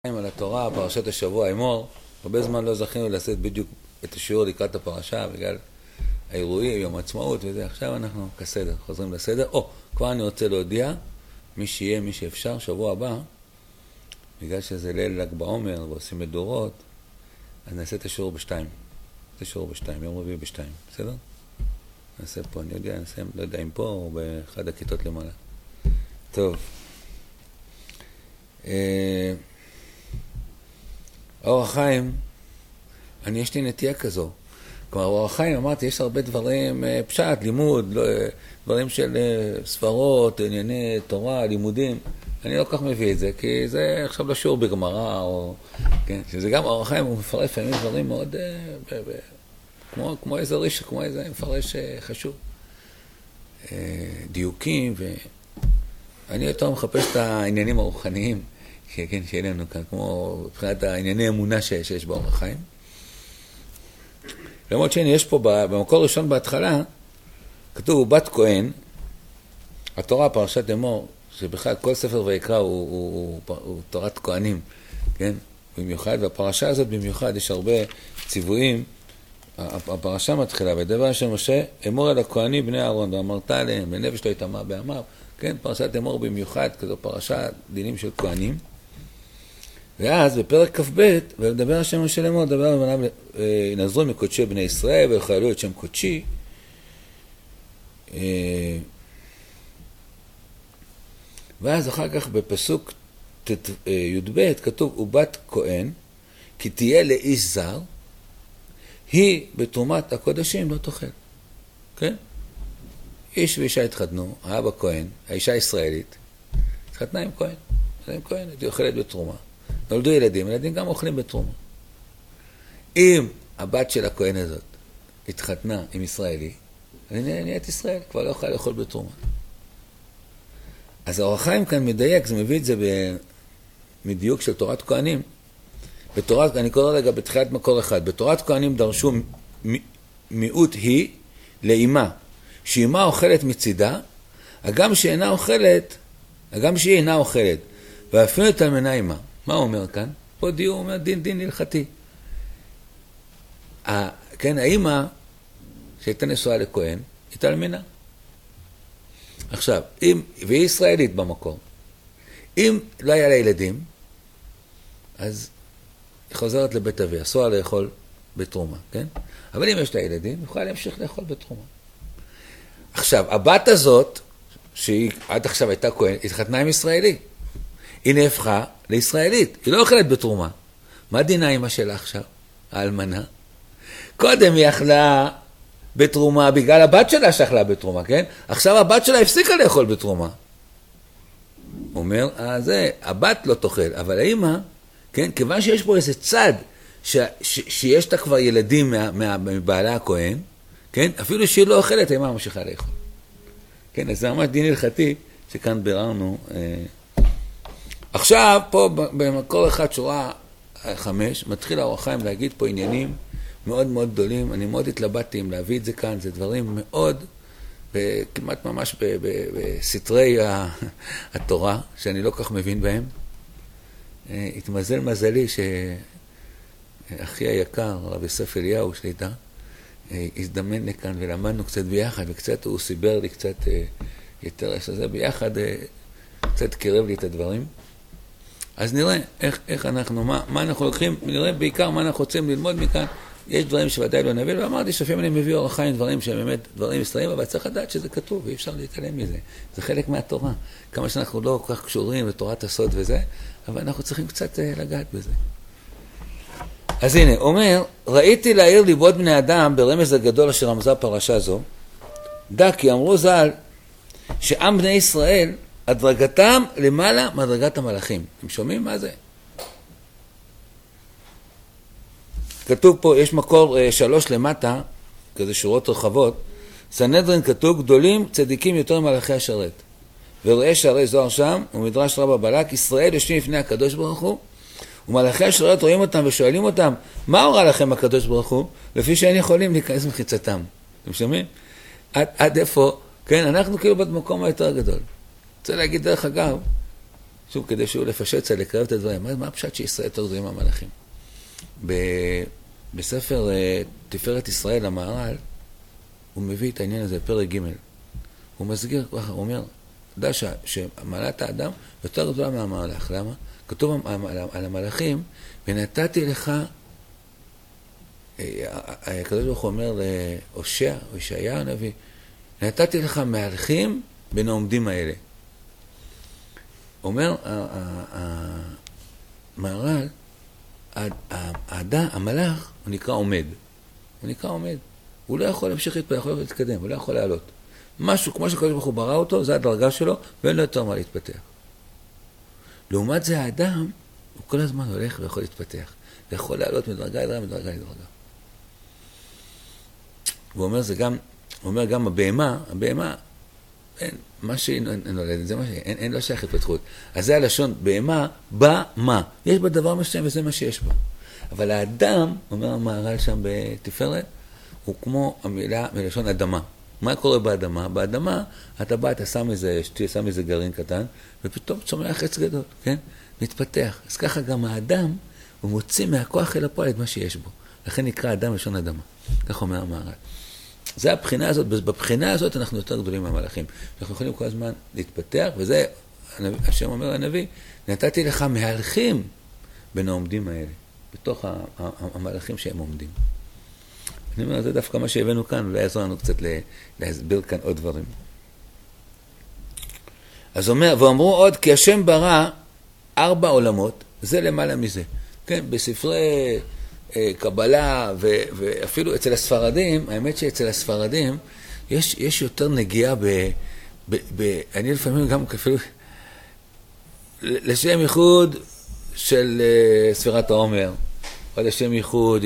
על התורה, פרשת השבוע אמור. הרבה זמן לא זכינו לעשות בדיוק את השיעור לקראת הפרשה בגלל האירועים, יום העצמאות וזה. עכשיו אנחנו כסדר, חוזרים לסדר. כבר אני רוצה להודיע, מי שיהיה, מי שאפשר, שבוע הבא, בגלל שזה ליל ל"ג בעומר ועושים מדורות, אז נעשה את השיעור בשתיים. את השיעור בשתיים, יום רביעי בשתיים, בסדר? נעשה פה, אני יודע, נעשה, לא יודע אם פה או באחד הכיתות למעלה. טוב. אור החיים, יש לי נטייה כזו. כלומר, אור החיים, אמרתי, יש הרבה דברים, פשט, לימוד, דברים של ספרות, ענייני תורה, לימודים. אני לא כך מביא את זה, כי זה עכשיו לא שיעור בגמרא, או, כן, שזה גם אור החיים, הוא מפרש פעמים דברים מאוד, כמו איזה ריש, כמו איזה מפרש חשוב. דיוקים, ואני יותר מחפש את העניינים הרוחניים, כן, שיהיה לנו כאן, כמו מבחינת הענייני אמונה שיש באור החיים. למרות שהנה, יש פה במקור ראשון בהתחלה, כתוב בת כהן, התורה, פרשת אמור, שבכלל כל ספר ויקרא הוא תורת כהנים, כן? במיוחד, והפרשה הזאת במיוחד, יש הרבה ציוויים, הפרשה מתחילה, ודבר של משה, אמור אל הכהנים בני אהרון, ואמרת עליהם, בנפש לא יטמא באמר, כן? פרשת אמור במיוחד, כזו פרשה דינים של כהנים. ואז בפרק כ"ב, ולדבר השם משה לאמור, דבר לבניו, נזרו מקודשי בני ישראל, ויחללו את שם קודשי. ואז אחר כך בפסוק י"ב כתוב, ובת כהן, כי תהיה לאיש זר, היא בתרומת הקודשים לא תאכל. כן? איש ואישה התחתנו, האבא כהן, האישה ישראלית, התחתנה עם כהן. עם כהן, היא אוכלת בתרומה. נולדו ילדים, ילדים גם אוכלים בתרומה. אם הבת של הכהן הזאת התחתנה עם ישראלי, אז נהיית ישראל, כבר לא יכולה לאכול בתרומה. אז האור החיים כאן מדייק, זה מביא את זה מדיוק של תורת כהנים. בתורת, אני קורא רגע בתחילת מקור אחד, בתורת כהנים דרשו מיעוט היא לאימה, שאימה אוכלת מצידה, הגם שהיא אינה אוכלת, ואפילו את אלמנה אימה. מה הוא אומר כאן? פה דיור אומר דין הלכתי. כן, האימא שהייתה נשואה לכהן, הייתה אלמנה. עכשיו, והיא ישראלית במקור. אם לא היה לה ילדים, אז היא חוזרת לבית אביה, אסור לה לאכול בתרומה, כן? אבל אם יש לה ילדים, היא יכולה להמשיך לאכול בתרומה. עכשיו, הבת הזאת, שהיא עד עכשיו הייתה כהן, התחתנה עם ישראלי. היא נהפכה לישראלית, היא לא אוכלת בתרומה. מה דינה אמא שלה עכשיו? האלמנה. קודם היא אכלה בתרומה, בגלל הבת שלה שאכלה בתרומה, כן? עכשיו הבת שלה הפסיקה לאכול בתרומה. הוא אומר, הבת לא תאכל, אבל האמא, כן? כיוון שיש פה איזה צד, שיש לה כבר ילדים מבעלה הכהן, כן? אפילו שהיא לא אוכלת, האמא ממשיכה לאכול. כן, אז זה ממש דין הלכתי, שכאן ביררנו. עכשיו, פה במקור אחד, שורה 5, מתחיל האור החיים להגיד פה עניינים מאוד מאוד גדולים. אני מאוד התלבטתי אם להביא את זה כאן, זה דברים מאוד, כמעט ממש בסתרי התורה, שאני לא כך מבין בהם. התמזל מזלי שאחי היקר, רב יוסף אליהו שליטה, הזדמן לכאן ולמדנו קצת ביחד, וקצת הוא סיבר לי קצת יותר, שזה ביחד קצת קרב לי את הדברים. אז נראה איך אנחנו, מה אנחנו לוקחים, נראה בעיקר מה אנחנו רוצים ללמוד מכאן. יש דברים שוודאי לא נבין, ואמרתי שפעמים אני מביא אור החיים דברים שהם באמת דברים ישראלים, אבל צריך לדעת שזה כתוב, ואי אפשר להתעלם מזה. זה חלק מהתורה. כמה שאנחנו לא כל כך קשורים לתורת הסוד וזה, אבל אנחנו צריכים קצת לגעת בזה. אז הנה, אומר, ראיתי להעיר ליבות בני אדם ברמז הגדול אשר רמזה פרשה זו, דע כי אמרו ז"ל, שעם בני ישראל, הדרגתם למעלה מדרגת המלאכים. אתם שומעים מה זה? כתוב פה, יש מקור 3 למטה, כזה שורות רחבות, סנהדרין כתוב, גדולים צדיקים יותר ממלאכי השרת. וראה שערי זוהר שם, ומדרש רבה בלק, ישראל יושבים לפני הקדוש ברוך הוא, ומלאכי השרת רואים אותם ושואלים אותם, מה הורא לכם הקדוש ברוך הוא? לפי שאין יכולים להיכנס מחיצתם. אתם שומעים? עד איפה? כן, אנחנו כאילו במקום היותר גדול. רוצה להגיד דרך אגב, שוב, כדי שהוא לפשט קצת, לקרב את הדברים. מה הפשט שישראל יותר גדולים מהמלאכים? בספר תפארת ישראל, המהר"ל, הוא מביא את העניין הזה בפרק ג'. הוא מסגיר ככה, הוא אומר, דע שמעלת האדם יותר גדולה מהמלאך. למה? כתוב על המלאכים, ונתתי לך, הקדוש ברוך הוא אומר להושע, או ישעיה הנביא, נתתי לך מהלכים בין העומדים האלה. אומר המהר"ל, המלאך הוא נקרא עומד. הוא נקרא עומד. הוא לא יכול להמשיך להתפתח, הוא לא יכול להתקדם, הוא לא יכול לעלות. משהו, כמו שקדוש ברוך הוא ברא אותו, זה הדרגה שלו, ואין לו יותר מה להתפתח. לעומת זה האדם, הוא כל הזמן הולך ויכול להתפתח. ויכול לעלות מדרגה לדרגה, מדרגה לדרגה. הוא אומר גם הבהמה, אין, מה שהיא נולדת, זה מה שהיא, אין לא שייך התפתחות. אז זה הלשון, בהמה, בא מה? יש בה דבר מסוים וזה מה שיש בה. אבל האדם, אומר המהר"ל שם בתפארת, הוא כמו המילה מלשון אדמה. מה קורה באדמה? באדמה אתה בא, אתה שם איזה גרעין קטן, ופתאום צומח עץ גדול, כן? מתפתח. אז ככה גם האדם, הוא מוציא מהכוח אל הפועל את מה שיש בו. לכן נקרא אדם לשון אדמה. כך אומר המהר"ל. זה הבחינה הזאת, בבחינה הזאת אנחנו יותר גדולים מהמלאכים. אנחנו יכולים כל הזמן להתפתח, וזה, השם אומר לנביא, נתתי לך מהלכים בין העומדים האלה, בתוך המלאכים שהם עומדים. אני אומר, זה דווקא מה שהבאנו כאן, אולי יעזור לנו קצת להסביר כאן עוד דברים. אז אומר, ואמרו עוד, כי השם ברא 4 עולמות, זה למעלה מזה. כן, בספרי קבלה, ואפילו אצל הספרדים, האמת שאצל הספרדים, יש יותר נגיעה אני לפעמים גם אפילו, לשם ייחוד של ספירת העומר, או לשם ייחוד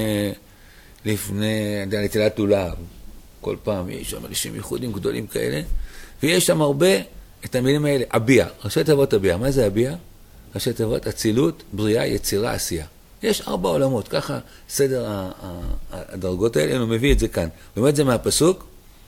לפני נטילת עולב, כל פעם יש שם לשם ייחודים גדולים כאלה, ויש שם הרבה את המילים האלה, אביה, ראשי תיבות אביה. מה זה אביה? ראשי תיבות אצילות, בריאה, יצירה, עשייה. יש 4 עולמות, ככה סדר הדרגות האלה, הוא מביא את זה כאן. הוא אומר את זה מהפסוק,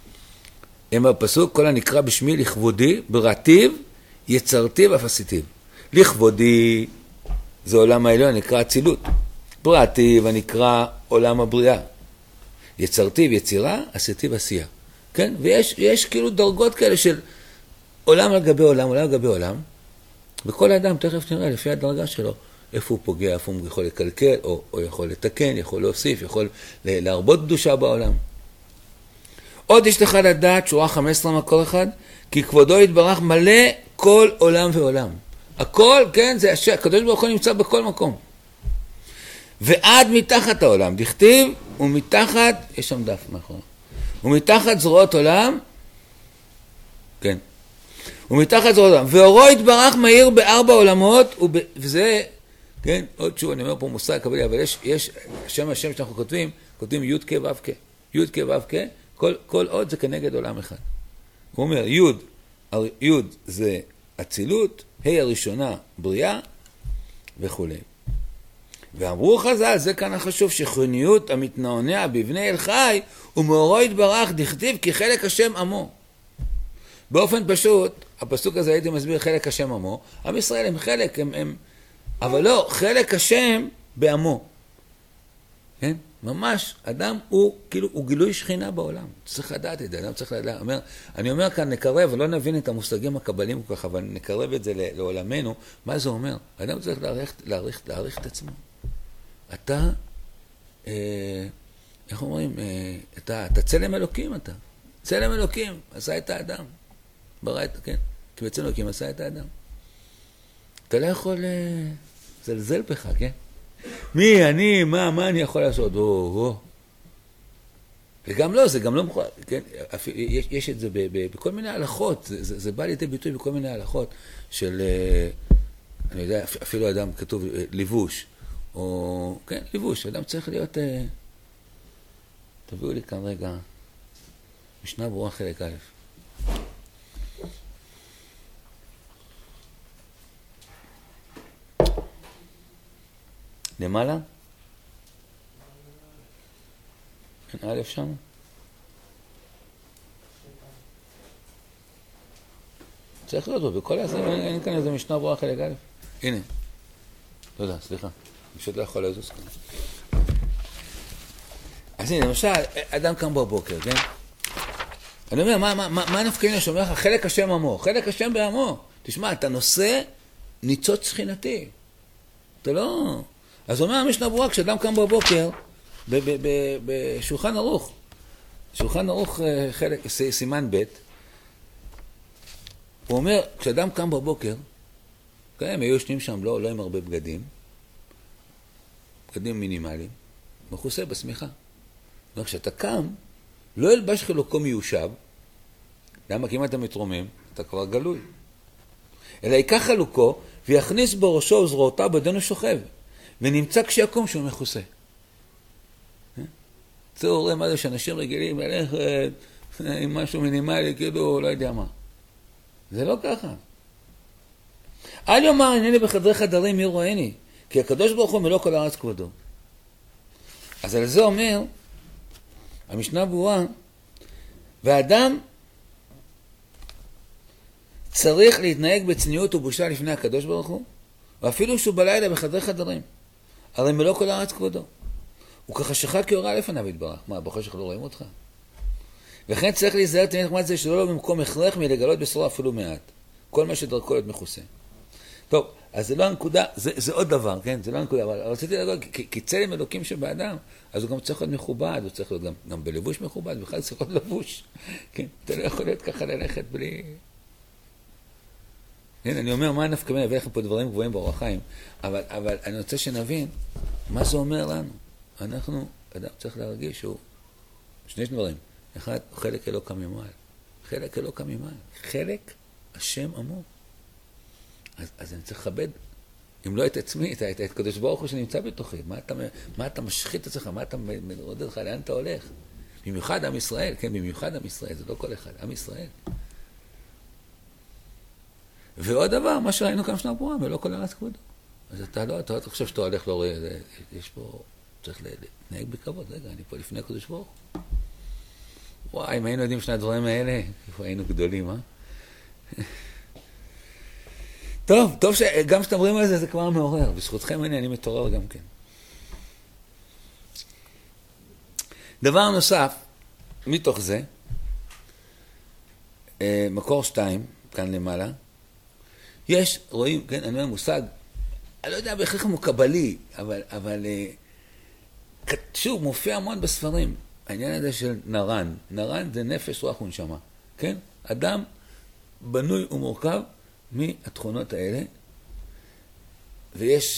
כל הנקרא בשמי לכבודי, בראתיו, יצרתיו, אף עשיתיו. לכבודי, זה עולם העליון, נקרא אצילות. בראתיו, הנקרא עולם הבריאה. יצרתיו, יצירה, עשיתיו, עשייה. כן? ויש כאילו דרגות כאלה של עולם על גבי עולם, עולם על גבי עולם, וכל האדם, תכף נראה, לפי הדרגה שלו, איפה הוא פוגע, איפה הוא יכול לקלקל, או יכול לתקן, יכול להוסיף, יכול להרבות קדושה בעולם. עוד יש לך לדעת, שורה 15 מקור אחד, כי כבודו יתברך מלא כל עולם ועולם. הכל, כן, זה הקדוש ברוך הוא נמצא בכל מקום. ועד מתחת העולם, דכתיב, ומתחת, יש שם דף מאחור, ומתחת זרועות עולם, כן, ומתחת זרועות עולם, ואורו יתברך מהיר ב4 עולמות, וזה, כן, עוד שוב, אני אומר פה מושג קבלי, אבל יש השם שאנחנו כותבים י' כ' ו' כ', י' כ' ו' כ', כל עוד זה כנגד עולם אחד. הוא אומר, י' זה אצילות, ה' הראשונה בריאה וכו'. ואמרו חז"ל, זה כאן החשוב, שכרוניות המתנענע בבני אל חי, ומאורו יתברך דכתיב כי חלק השם עמו. באופן פשוט, הפסוק הזה הייתי מסביר חלק השם עמו, עם ישראל הם חלק, אבל לא, חלק השם בעמו. כן? ממש, אדם הוא כאילו, הוא גילוי שכינה בעולם. צריך לדעת את זה, אדם צריך לדעת. אני אומר כאן, נקרב, לא נבין את המושגים הקבלים כל כך, אבל נקרב את זה לעולמנו. מה זה אומר? אדם צריך להעריך את עצמו. אתה, איך אומרים? אתה צלם אלוקים, אתה. צלם אלוקים, עשה את האדם. ברא את, כן. כי בצלם אלוקים עשה את האדם. אתה לא יכול זלזל בך, כן? מי, אני, מה אני יכול לעשות? וגם לא, זה גם לא מוכרח, כן? יש את זה בכל מיני הלכות, זה בא לידי ביטוי בכל מיני הלכות של, אני יודע, אפילו אדם כתוב לבוש, או, כן, לבוש, אדם צריך להיות, תביאו לי כאן רגע, משנה ברורה חלק א'. למעלה? אין א' שם? צריך להיות בו, בכל הזה, אין כאן איזה משנה ברורה חלק א'. הנה. תודה, סליחה. אני פשוט לא יכול לזוז כאן. אז הנה, למשל, אדם קם בבוקר, כן? אני אומר, מה נפקאים שאומר לך? חלק השם עמו, חלק השם בעמו. תשמע, אתה נושא ניצוץ שכינתי. אתה לא... אז אומר המשנה ברורה, כשאדם קם בבוקר, בשולחן ערוך, שולחן ערוך חלק, סימן ב', הוא אומר, כשאדם קם בבוקר, כן, הם היו ישנים שם לא עם הרבה בגדים, בגדים מינימליים, מכוסה בשמיכה. אומר, כשאתה קם, לא ילבש חלוקו מיושב, למה? כי אם אתה מתרומם, אתה כבר גלוי. אלא ייקח חלוקו, ויכניס בו ראשו וזרועותיו בדנו שוכב, ונמצא כשיקום שהוא מכוסה. זה רואה מה זה שאנשים רגילים ללכת עם משהו מינימלי, כאילו לא יודע מה. זה לא ככה. אל יאמר הנני בחדרי חדרים מי רואיני, כי הקדוש ברוך הוא מלוא כל הארץ כבודו. אז על זה אומר המשנה ברורה, והאדם צריך להתנהג בצניעות ובושה לפני הקדוש ברוך הוא, ואפילו שהוא בלילה בחדרי חדרים. הרי מלוא כל הארץ כבודו. וכחשכה כאורה לפניו יתברך. מה, בחושך לא רואים אותך? וכן צריך להיזהר תמיד חמת זה שלא במקום הכרח מלגלות בשרו אפילו מעט. כל מה שדרכו להיות מכוסה. טוב, אז זה לא הנקודה, זה עוד דבר, כן? זה לא הנקודה, אבל רציתי להגיד, כי צלם אלוקים שבאדם, אז הוא גם צריך להיות מכובד, הוא צריך להיות גם בלבוש מכובד, בכלל צריך להיות לבוש. כן? אתה לא יכול להיות ככה ללכת בלי... הנה, אני אומר, מה נפקא מינה, ולכם פה דברים גבוהים באורח חיים, אבל אני רוצה שנבין מה זה אומר לנו. אנחנו, אדם צריך להרגיש שהוא שני דברים. אחד, חלק אלוקא ממעל. חלק אלוקא ממעל. חלק השם עמו. אז אני צריך לכבד, אם לא את עצמי, את הקדוש ברוך הוא שנמצא בתוכי. מה אתה משחית את עצמך? מה אתה מרודד לך? לאן אתה הולך? במיוחד עם ישראל, כן, במיוחד עם ישראל, זה לא כל אחד, עם ישראל. ועוד דבר, מה שראינו כאן שנה ברורה, ולא כל הארץ כבודו. אז אתה לא חושב שאתה הולך, לא רואה, יש פה, צריך להתנהג בכבוד, רגע, אני פה לפני הקדוש ברוך הוא. וואי, אם היינו יודעים שני הדברים האלה, איפה היינו גדולים, אה? טוב שגם שאתם אומרים על זה, זה כבר מעורר. בזכותכם אני מתעורר גם כן. דבר נוסף, מתוך זה, מקור 2, כאן למעלה, יש, רואים, כן, אני אומר מושג, אני לא יודע בהכרח הוא קבלי, אבל שוב, מופיע המון בספרים, העניין הזה של נרן. נרן זה נפש, רוח ונשמה, כן? אדם בנוי ומורכב מהתכונות האלה, ויש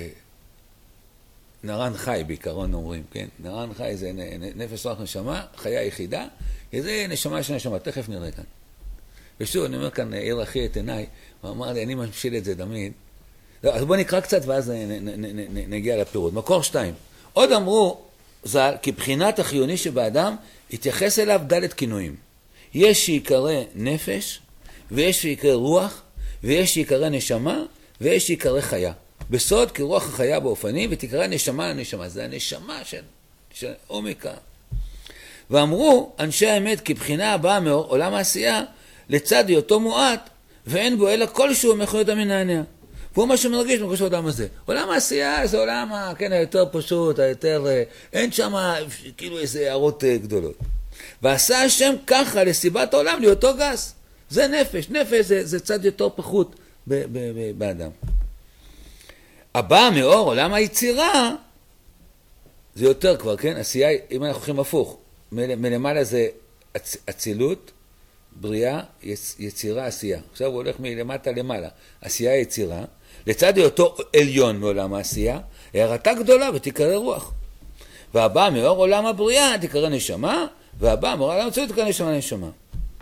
נרן חי בעיקרון אומרים, כן? נרן חי זה נפש, רוח ונשמה, חיה יחידה, זה נשמה של נשמה, תכף נראה כאן. ושוב, אני אומר כאן, עיר אחי את עיניי, הוא אמר לי, אני ממשיל את זה תמיד. אז בואו נקרא קצת ואז נגיע לפירוט. מקור 2. עוד אמרו, ז"ל, כי בחינת החיוני שבאדם התייחס אליו ד' כינויים. יש שיקרא נפש, ויש שיקרא רוח, ויש שיקרא נשמה, ויש שיקרא חיה. בסוד כי רוח החיה באופני, ותקרא נשמה לנשמה. זה הנשמה של עומקה. ואמרו, אנשי האמת, כי בחינה הבאה מעולם העשייה, לצד היותו מועט, ואין בו אלא כלשהו מכונות המנענע. והוא מה שמרגיש מרגיש העולם הזה. עולם העשייה זה עולם כן, היותר פשוט, היותר... אין שם כאילו איזה הערות גדולות. ועשה השם ככה לסיבת העולם להיותו גס. זה נפש. נפש זה צד יותר פחות באדם. הבא מאור עולם היצירה, זה יותר כבר, כן? עשייה, אם אנחנו הולכים הפוך, מלמעלה זה אצילות, בריאה, יצירה, עשייה. עכשיו הוא הולך מלמטה למעלה. עשייה, יצירה. לצד היותו עליון מעולם העשייה, הערתה גדולה ותקרא רוח. והבא מאור עולם הבריאה תקרא נשמה, והבא מאור עולם הצילות תקרא נשמה.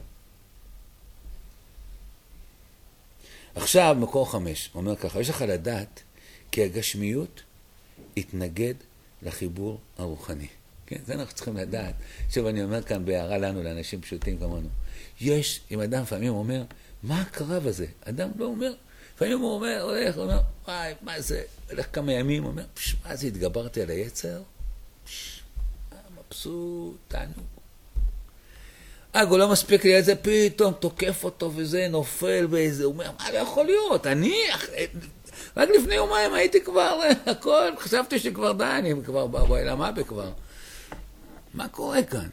עכשיו מקור 5, הוא אומר ככה, יש לך לדעת כי הגשמיות התנגד לחיבור הרוחני. כן, זה אנחנו צריכים לדעת. שוב אני אומר כאן בהערה לנו, לאנשים פשוטים כמונו. יש, אם אדם פעמים אומר, מה הקרב הזה? אדם לא אומר, פעמים הוא אומר, הולך, הוא אומר, וואי, מה זה? הולך כמה ימים, הוא אומר, מה זה, התגברתי על היצר? מבסוט, תענו. הוא לא מספיק לי איזה, פתאום תוקף אותו וזה, נופל באיזה, הוא אומר, מה לא יכול להיות? רק לפני יומיים הייתי כבר, הכל, חשבתי שכבר די, אני כבר בעלמה בכבר. מה קורה כאן?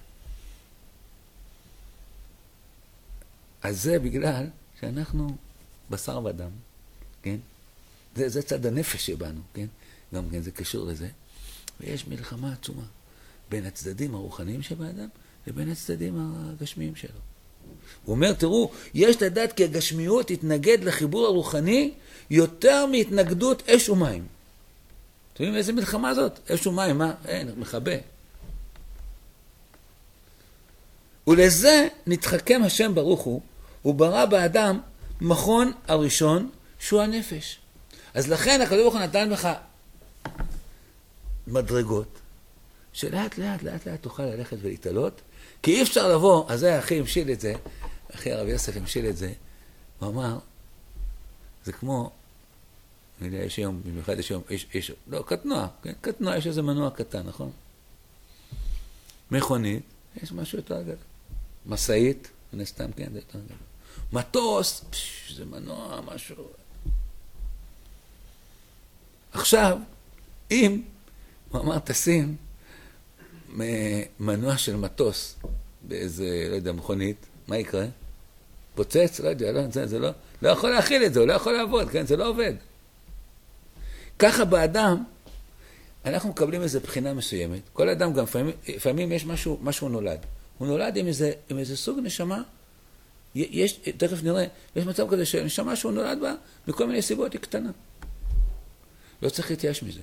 אז זה בגלל שאנחנו בשר ודם, כן? זה צד הנפש שבנו, כן? גם כן זה קשור לזה. ויש מלחמה עצומה בין הצדדים הרוחניים שבאדם לבין הצדדים הגשמיים שלו. הוא אומר, תראו, יש לדעת כי הגשמיות תתנגד לחיבור הרוחני יותר מהתנגדות אש ומים. אתם יודעים איזה מלחמה זאת? אש ומים, מה? אין, מכבה. ולזה נתחכם השם ברוך הוא ברא באדם מכון הראשון שהוא הנפש. אז לכן הקדוש ברוך הוא נתן לך מדרגות שלאט לאט תוכל ללכת ולהתעלות, כי אי אפשר לבוא, אז זה אחי המשיל את זה, אחי הרב יוסף המשיל את זה, הוא אמר, זה כמו, אני יודע, יש היום, במיוחד יש היום, לא, קטנוע, כן? קטנוע, יש איזה מנוע קטן, נכון? מכונית, יש משהו יותר גדול. מסעית, נסתם, כן, זה יותר גדול. מטוס, זה מנוע, משהו. עכשיו, אם, הוא אמר, תשים מנוע של מטוס באיזה, לא יודע, מכונית, מה יקרה? פוצץ? לא יודע, זה לא יכול להכיל את זה, הוא לא יכול לעבוד, כן? זה לא עובד. ככה באדם, אנחנו מקבלים איזו בחינה מסוימת. כל אדם גם, לפעמים יש משהו נולד. הוא נולד עם איזה סוג נשמה, יש, תכף נראה, יש מצב כזה שנשמה שהוא נולד בה, מכל מיני סיבות היא קטנה. לא צריך להתייאש מזה.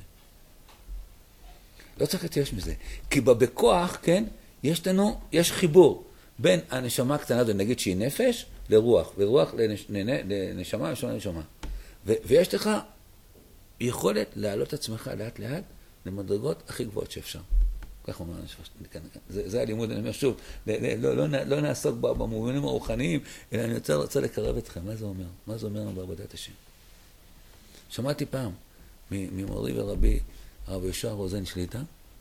לא צריך להתייאש מזה. כי בכוח, כן, יש חיבור בין הנשמה הקטנה, נגיד שהיא נפש, לרוח, ורוח לנשמה, נשמה. ויש לך יכולת להעלות עצמך לאט לאט למדרגות הכי גבוהות שאפשר. כך אומר, זה הלימוד, אני אומר שוב, לא נעסוק במובנים הרוחניים, אלא אני רוצה לקרב אתכם. מה זה אומר? מה זה אומר בעבודת השם? שמעתי פעם ממורי ורבי הרב יהושע רוזן שליט"א,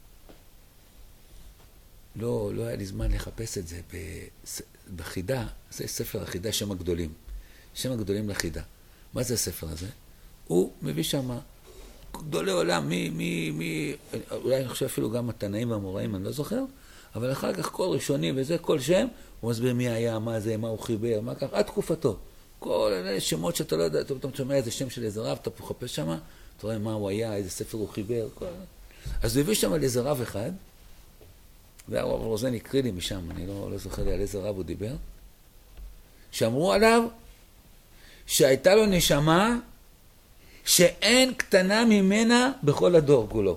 לא היה לי זמן לחפש את זה בחידה, זה ספר החידה, שם הגדולים. שם הגדולים לחידה. מה זה הספר הזה? הוא מביא שם גדולי עולם, אולי אני חושב אפילו גם התנאים והמוראים, אני לא זוכר, אבל אחר כך כל ראשוני וזה, כל שם, הוא מסביר מי היה, מה זה, מה הוא חיבר, מה כך, עד תקופתו. כל שמות שאתה לא יודע, אתה שומע איזה שם של איזה רב, אתה מחפש שם, אתה רואה מה הוא היה, איזה ספר הוא חיבר, כל... אז הוא הביא שם על איזה רב אחד, והרב רוזן הקריא לי משם, אני לא זוכר לי על איזה רב הוא דיבר, שאמרו עליו שהייתה לו נשמה שאין קטנה ממנה בכל הדור כולו.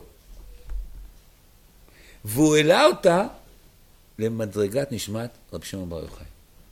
והוא העלה אותה למדרגת נשמת רבי שמעון בר יוחאי.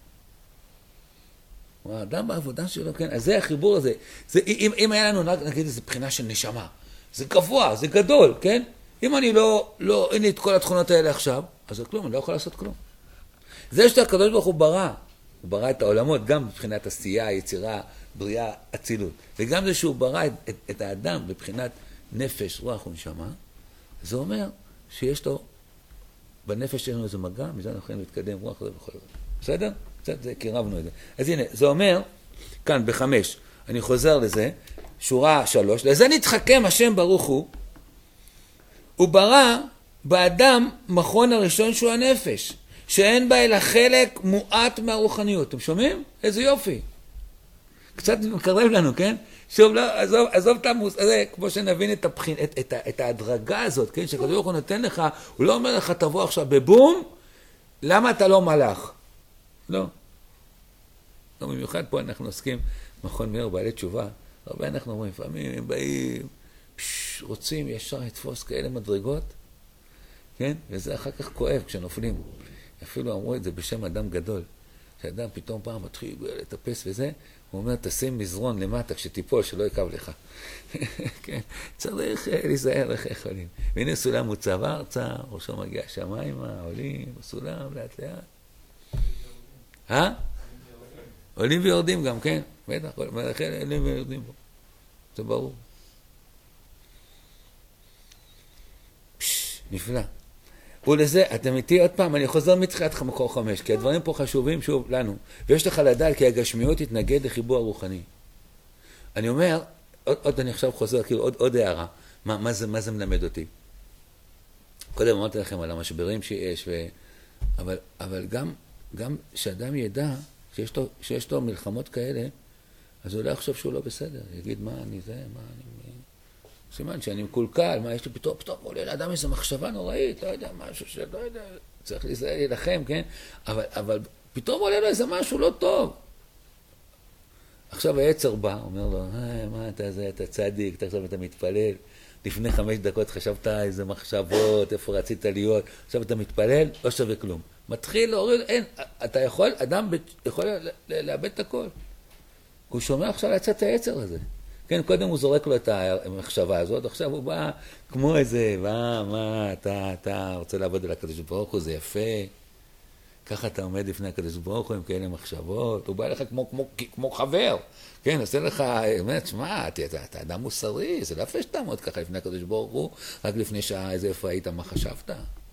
הוא האדם בעבודה שלו, כן, אז זה החיבור הזה. אם היה לנו, נגיד, איזו בחינה של נשמה, זה גבוה, זה גדול, כן? אם אני אין לי את כל התכונות האלה עכשיו, אז זה כלום, אני לא יכול לעשות כלום. זה שהקדוש ברוך הוא ברא את העולמות, גם מבחינת עשייה, יצירה, בריאה, אצילות. וגם זה שהוא ברא את האדם בבחינת נפש, רוח ונשמה, זה אומר שיש לו, בנפש שלנו איזה מגע, מזה אנחנו יכולים להתקדם רוח הזה וכל זה. בסדר? קצת קירבנו את זה. אז הנה, זה אומר, כאן ב5, אני חוזר לזה, שורה 3, לזה נתחכם השם ברוך הוא ברא באדם מכון הראשון שהוא הנפש, שאין בה אלא חלק מועט מהרוחניות. אתם שומעים? איזה יופי. קצת מקרב לנו, כן? שוב, לא, עזוב את המוס, זה כמו שנבין את ההדרגה הזאת, כן? שכדור ברוך הוא נותן לך, הוא לא אומר לך, תבוא עכשיו בבום, למה אתה לא מלאך? לא. לא, במיוחד פה אנחנו עוסקים, מכון מאיר בעלי תשובה, הרבה אנחנו אומרים, לפעמים הם באים, רוצים ישר לתפוס כאלה מדרגות, כן? וזה אחר כך כואב כשנופלים. אפילו אמרו את זה בשם אדם גדול, שאדם פתאום פעם מתחיל לטפס וזה, הוא אומר, תשים מזרון למטה כשתיפול שלא יקב לך. כן? צריך להיזהר איך יכולים. והנה סולם מוצב ארצה, ראשו מגיע שמיימה, עולים, סולם לאט לאט. עולים ויורדים גם, כן? בטח, עולים ויורדים בו. זה ברור. נפלא. ולזה, אתם איתי עוד פעם, אני חוזר מתחילת מקור 5, כי הדברים פה חשובים שוב לנו. ויש לך לדעת כי הגשמיות תתנגד לחיבור הרוחני. אני אומר, עוד אני עכשיו חוזר, כאילו עוד הערה, מה זה מלמד אותי? קודם אמרתי לכם על המשברים שיש, אבל גם שאדם ידע שיש לו מלחמות כאלה, אז הוא לא יחשוב שהוא לא בסדר, יגיד מה אני זה, מה אני... סימן שאני מקולקל, מה יש לי פתאום עולה לאדם איזו מחשבה נוראית, לא יודע, משהו שלא יודע, צריך להילחם, כן? אבל פתאום עולה לו איזה משהו לא טוב. עכשיו היצר בא, אומר לו, מה אתה צדיק, אתה עכשיו אתה מתפלל, לפני 5 דקות חשבת איזה מחשבות, איפה רצית להיות, עכשיו אתה מתפלל, לא שווה כלום. מתחיל להוריד, אין, אדם יכול לאבד את הכל. הוא שומע עכשיו לצאת היצר הזה. כן, קודם הוא זורק לו את המחשבה הזאת, עכשיו הוא בא כמו איזה, מה, אתה רוצה לעבוד על הקדוש ברוך הוא, זה יפה. ככה אתה עומד לפני הקדוש ברוך הוא עם כאלה מחשבות, הוא בא לך כמו חבר. כן, עושה לך, אומרת, שמע, אתה אדם מוסרי, זה לא יפה שתעמוד ככה לפני הקדוש ברוך הוא, רק לפני שעה איזה איפה היית, מה חשבת?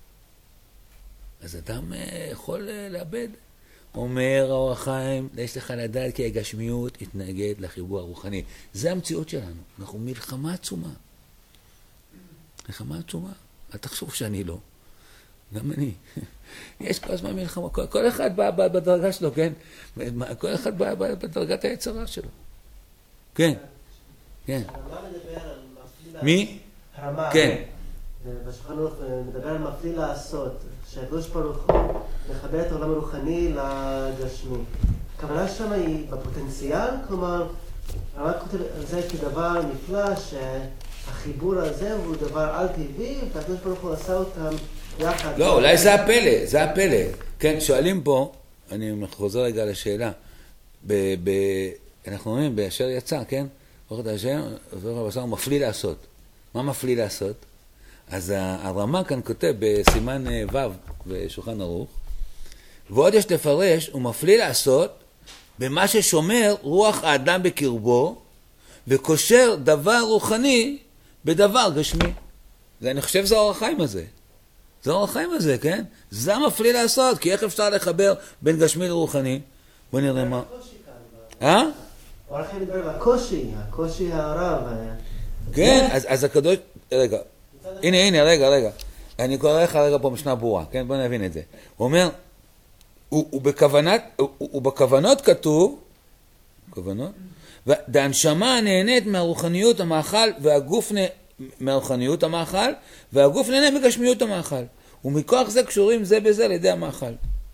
אז אדם יכול לאבד. אומר האור החיים, יש לך לדעת כי הגשמיות התנגד לחיבור הרוחני. זה המציאות שלנו. אנחנו מלחמה עצומה. מלחמה עצומה. אל תחשוב שאני לא. גם אני. יש כל הזמן מלחמה. כל אחד בא בדרגה שלו, כן? כל אחד בא בדרגת היצרה שלו. כן. כן. מי? הרמה. כן. בשולחן ערוך מדבר על מפליא לעשות, שהקדוש ברוך הוא מחבר את העולם הרוחני לגשמי. הכוונה שם היא בפוטנציאל, כלומר, הרמה כותב על זה כדבר נפלא, שהחיבור הזה הוא דבר על טבעי, והקדוש ברוך הוא עשה אותם יחד. לא, אולי זה הפלא, זה הפלא. כן, שואלים פה, אני חוזר רגע לשאלה, אנחנו אומרים, באשר יצא, כן? ברוך אתה השם, הוא מפליא לעשות. מה מפליא לעשות? אז הרמה כאן כותב בסימן ו' בשולחן ערוך, ועוד יש לפרש, הוא מפליא לעשות במה ששומר רוח האדם בקרבו, וקושר דבר רוחני בדבר גשמי. אני חושב זה האור החיים הזה. זה האור החיים הזה, כן? זה מפליא לעשות, כי איך אפשר לחבר בין גשמי לרוחני? בוא נראה מה. האור החיים מדבר על הקושי הרב. כן, אז הקדוש... רגע. הנה, רגע. אני קורא לך רגע פה משנה ברורה, כן? בוא נבין את זה. הוא אומר, ובכוונות כתוב, כוונות, והנשמה נהנית מהרוחניות המאכל, והגוף מהרוחניות המאכל, והגוף נהנה מגשמיות המאכל. ומכוח זה קשורים זה בזה על ידי המאכל.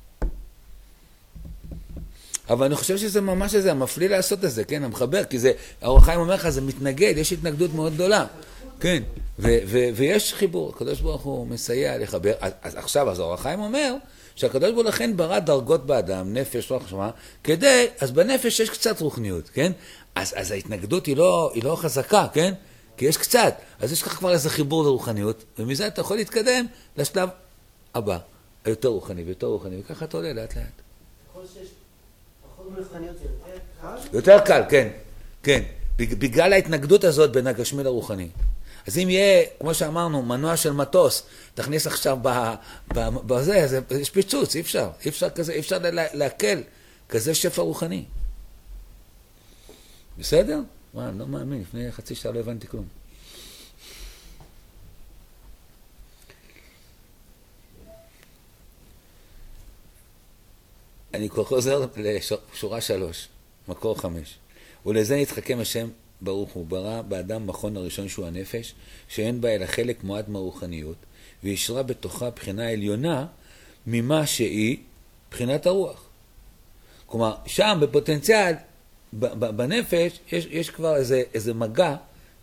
אבל אני חושב שזה ממש זה, המפליא לעשות את זה, כן? המחבר, כי זה, האור החיים אומר לך, זה מתנגד, יש התנגדות מאוד גדולה. כן, ויש חיבור, הקדוש ברוך הוא מסייע לחבר, אז עכשיו, אז האור החיים אומר, שהקדוש ברוך הוא לכן ברא דרגות באדם, נפש, רוח, נשמה, כדי, אז בנפש יש קצת רוחניות, כן? אז ההתנגדות היא לא חזקה, כן? כי יש קצת, אז יש לך כבר איזה חיבור לרוחניות, ומזה אתה יכול להתקדם לשלב הבא, היותר רוחני ויותר רוחני, וככה אתה עולה לאט לאט. ככל שיש פחות רוחניות זה יותר קל? יותר קל, כן, כן. בגלל ההתנגדות הזאת בין הגשמי לרוחני. אז אם יהיה, כמו שאמרנו, מנוע של מטוס, תכניס עכשיו בזה, יש פיצוץ, אי אפשר כזה, אי אפשר להקל, כזה שפע רוחני. בסדר? מה, אני לא מאמין, לפני חצי שעה לא הבנתי כלום. אני חוזר לשורה 3, מקור 5. ולזה נתחכם השם ברוך הוא, ברא באדם מכון הראשון שהוא הנפש, שאין בה אלא חלק מועט מהרוחניות, וישרה בתוכה בחינה עליונה ממה שהיא בחינת הרוח. כלומר, שם בפוטנציאל, בנפש, יש כבר איזה מגע,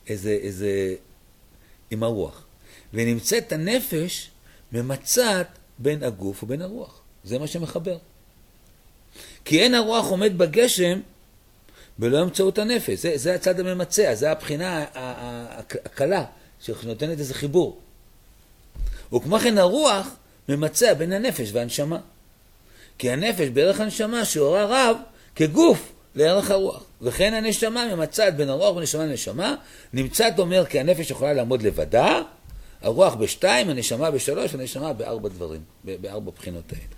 עם הרוח. ונמצאת הנפש ממצאת בין הגוף ובין הרוח. זה מה שמחבר. כי אין הרוח עומד בגשם, ולא אמצעות הנפש. זה הצד הממצע, זה הבחינה הקלה, שנותנת איזה חיבור. וכמו כן הרוח ממצע בין הנפש והנשמה. כי הנפש בערך הנשמה שיעורה רב כגוף לערך הרוח. וכן הנשמה ממצאת בין הרוח והנשמה לנשמה, נמצאת אומר כי הנפש יכולה לעמוד לבדה, הרוח בשתיים, הנשמה בשלוש, הנשמה בארבע דברים, בארבע בחינות האלה.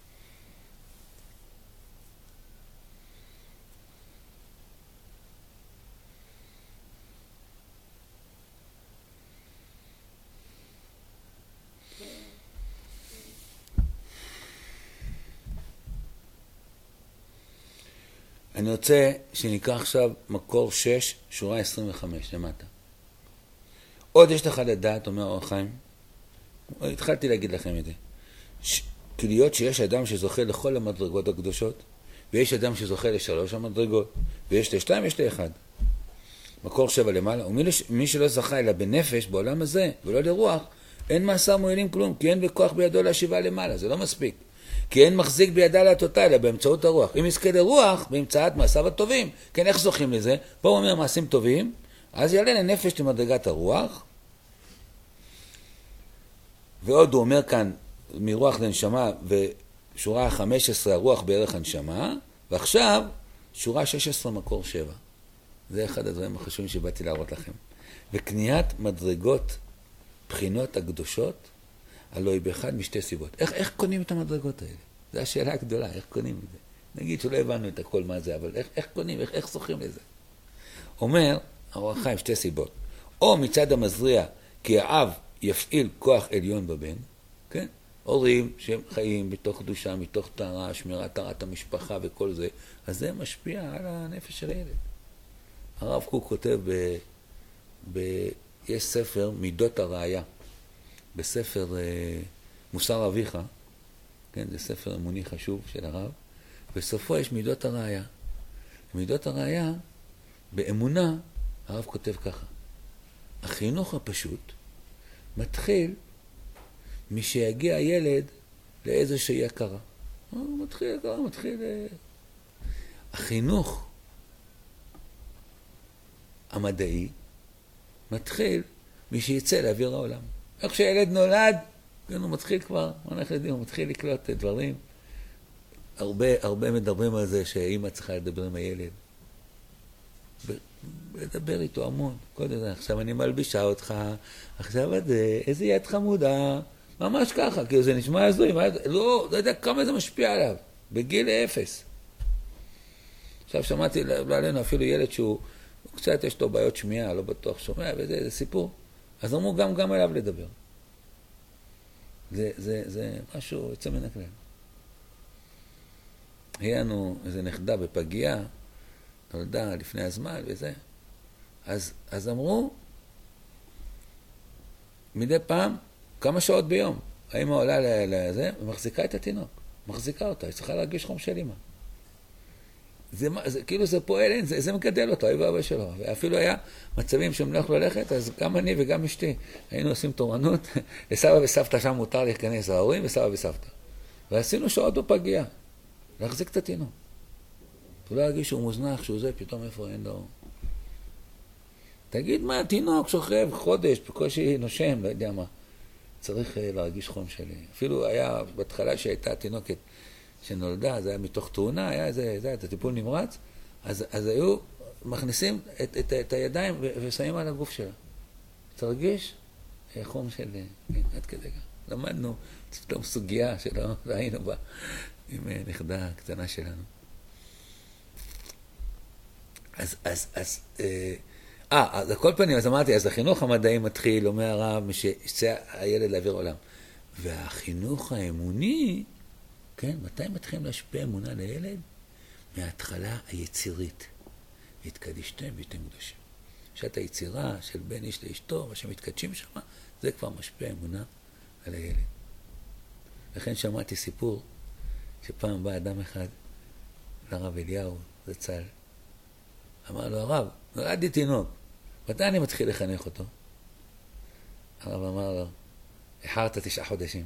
אני רוצה שנקרא עכשיו מקור 6, שורה 25, למטה. עוד יש לך לדעת, אומר אור החיים, התחלתי להגיד לכם את זה, להיות שיש אדם שזוכה לכל המדרגות הקדושות, ויש אדם שזוכה לשלוש המדרגות, ויש לשתיים, יש לאחד. מקור 7 למעלה, ומי שלא זכה אלא בנפש בעולם הזה, ולא לרוח, אין מעשר מועילים כלום, כי אין בכוח בידו להשיבה למעלה, זה לא מספיק. כי אין מחזיק בידה להטותה, אלא באמצעות הרוח. אם יזכה לרוח, באמצעת מעשיו הטובים, כן, איך זוכים לזה? פה הוא אומר מעשים טובים, אז יעלה לנפש למדרגת הרוח, ועוד הוא אומר כאן, מרוח לנשמה, ושורה 15, הרוח בערך הנשמה, ועכשיו, שורה 16, מקור 7. זה אחד הדברים החשובים שבאתי להראות לכם. וקניית מדרגות, בחינות הקדושות, הלוא היא באחד משתי סיבות. איך קונים את המדרגות האלה? זו השאלה הגדולה, איך קונים את זה? נגיד שלא הבנו את הכל מה זה, אבל איך קונים, איך זוכים לזה? אומר, אור החיים, שתי סיבות. או מצד המזריע, כי האב יפעיל כוח עליון בבן, כן? הורים שהם חיים בתוך קדושה, מתוך טהרה, שמירת טהרת המשפחה וכל זה, אז זה משפיע על הנפש של הילד. הרב קוק כותב יש ספר מידות הראיה, בספר מוסר אביך, כן, זה ספר אמוני חשוב של הרב, בסופו יש מידות הראיה. מידות הראיה, באמונה, הרב כותב ככה, החינוך הפשוט מתחיל משיגיע הילד לאיזושהי הכרה. הוא מתחיל החינוך המדעי מתחיל משיצא לאוויר העולם. איך שהילד נולד, הוא מתחיל כבר, הוא מתחיל לקלוט דברים. הרבה מדברים על זה שאמא צריכה לדבר עם הילד. לדבר איתו המון. עכשיו אני מלבישה אותך, עכשיו איזה יד חמודה, ממש ככה, כי זה נשמע הזוי, לא יודע כמה זה משפיע עליו, בגיל 0. עכשיו שמעתי עלינו אפילו ילד שהוא קצת יש לו בעיות שמיעה, לא בטוח שומע, וזה סיפור. אז אמרו גם עליו לדבר. זה משהו יוצא מן הכלל. היה לנו איזה נכדה בפגייה, נולדה לפני הזמן וזה. אז אמרו, מדי פעם, כמה שעות ביום, האמא עולה לזה, ומחזיקה את התינוק. מחזיקה אותה, היא צריכה להרגיש חום של אמא. כאילו זה פועל, זה מגדל אותו, היא ואבא שלו. ואפילו היה מצבים שהם לא יכלו ללכת, אז גם אני וגם אשתי היינו עושים תורנות, לסבא וסבתא שם מותר להיכנס, ההורים וסבא וסבתא. ועשינו שעות בפגייה, להחזיק את התינוק. הוא לא ירגיש שהוא מוזנח, שהוא זה, פתאום איפה אין לו. תגיד מה, תינוק שוכב חודש, בקושי נושם, לא יודע מה. צריך להרגיש חום שלי. אפילו היה בהתחלה שהייתה תינוקת שנולדה, זה היה מתוך תאונה, היה איזה טיפול נמרץ, אז היו מכניסים את הידיים ושמים על הגוף שלה. תרגיש חום של... עד כדי כך. למדנו פתאום סוגיה שלא היינו בה עם נכדה הקטנה שלנו. אז הכל פנים, אז אמרתי, אז החינוך המדעי מתחיל, אומר הרב, משצא הילד לאוויר עולם. והחינוך האמוני, כן, מתי מתחילים להשפיע אמונה לילד? מההתחלה היצירית. התקדישתם ואתם קדושים. שעת היצירה של בן איש לאשתו, מה שמתקדשים שם, זה כבר משפיע אמונה על הילד. לכן שמעתי סיפור, שפעם בא אדם אחד לרב אליהו, זצ"ל, אמר לו, הרב, נולדתי תינוק, מתי אני מתחיל לחנך אותו? הרב אמר לו, איחרת 9 חודשים.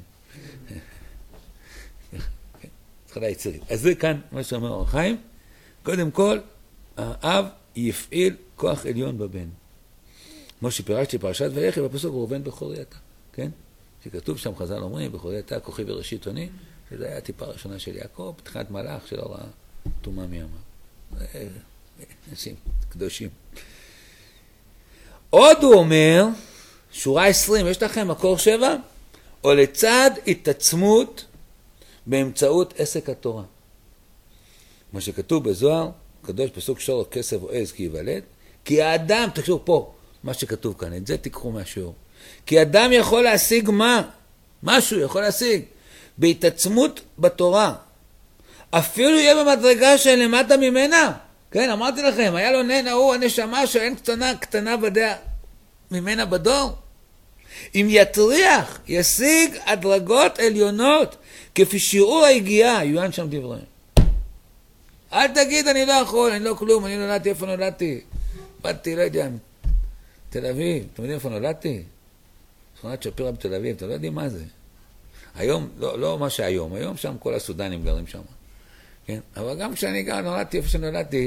התחלה יצירית. אז זה כאן מה שאומר אור החיים. קודם כל, האב יפעיל כוח עליון בבן. כמו שפירשתי פרשת ויחי, בפסוק ראובן בכורי אתה. כן? שכתוב שם, חז"ל אומרים, בכורי אתה, כוחי וראשית אוני, שזה היה הטיפה הראשונה של יעקב, תחילת מלאך שלא ראה טומאה מימיו. אנשים קדושים. עוד הוא אומר, שורה 20, יש לכם מקור 7? או לצד התעצמות באמצעות עסק התורה. מה שכתוב בזוהר, קדוש פסוק שור כסף או עז כי יוולד, כי האדם, תקשור פה, מה שכתוב כאן, את זה תיקחו מהשיעור. כי אדם יכול להשיג מה? משהו יכול להשיג. בהתעצמות בתורה. אפילו יהיה במדרגה של למטה ממנה. כן, אמרתי לכם, היה לו נהנה הוא הנשמה שאין קטנה בדעה ממנה בדור. אם יטריח, ישיג הדרגות עליונות, כפי שיעור היגיעה, יוין שם דבריהם. אל תגיד, אני לא יכול, אני לא כלום, אני נולדתי, איפה נולדתי? באתי, לא יודע, תל אביב, אתם יודעים איפה נולדתי? שכונת שפירא בתל אביב, אתם לא יודעים מה זה. היום, לא מה שהיום, היום שם כל הסודנים גרים שם. כן? אבל גם כשאני נולדתי, איפה שנולדתי,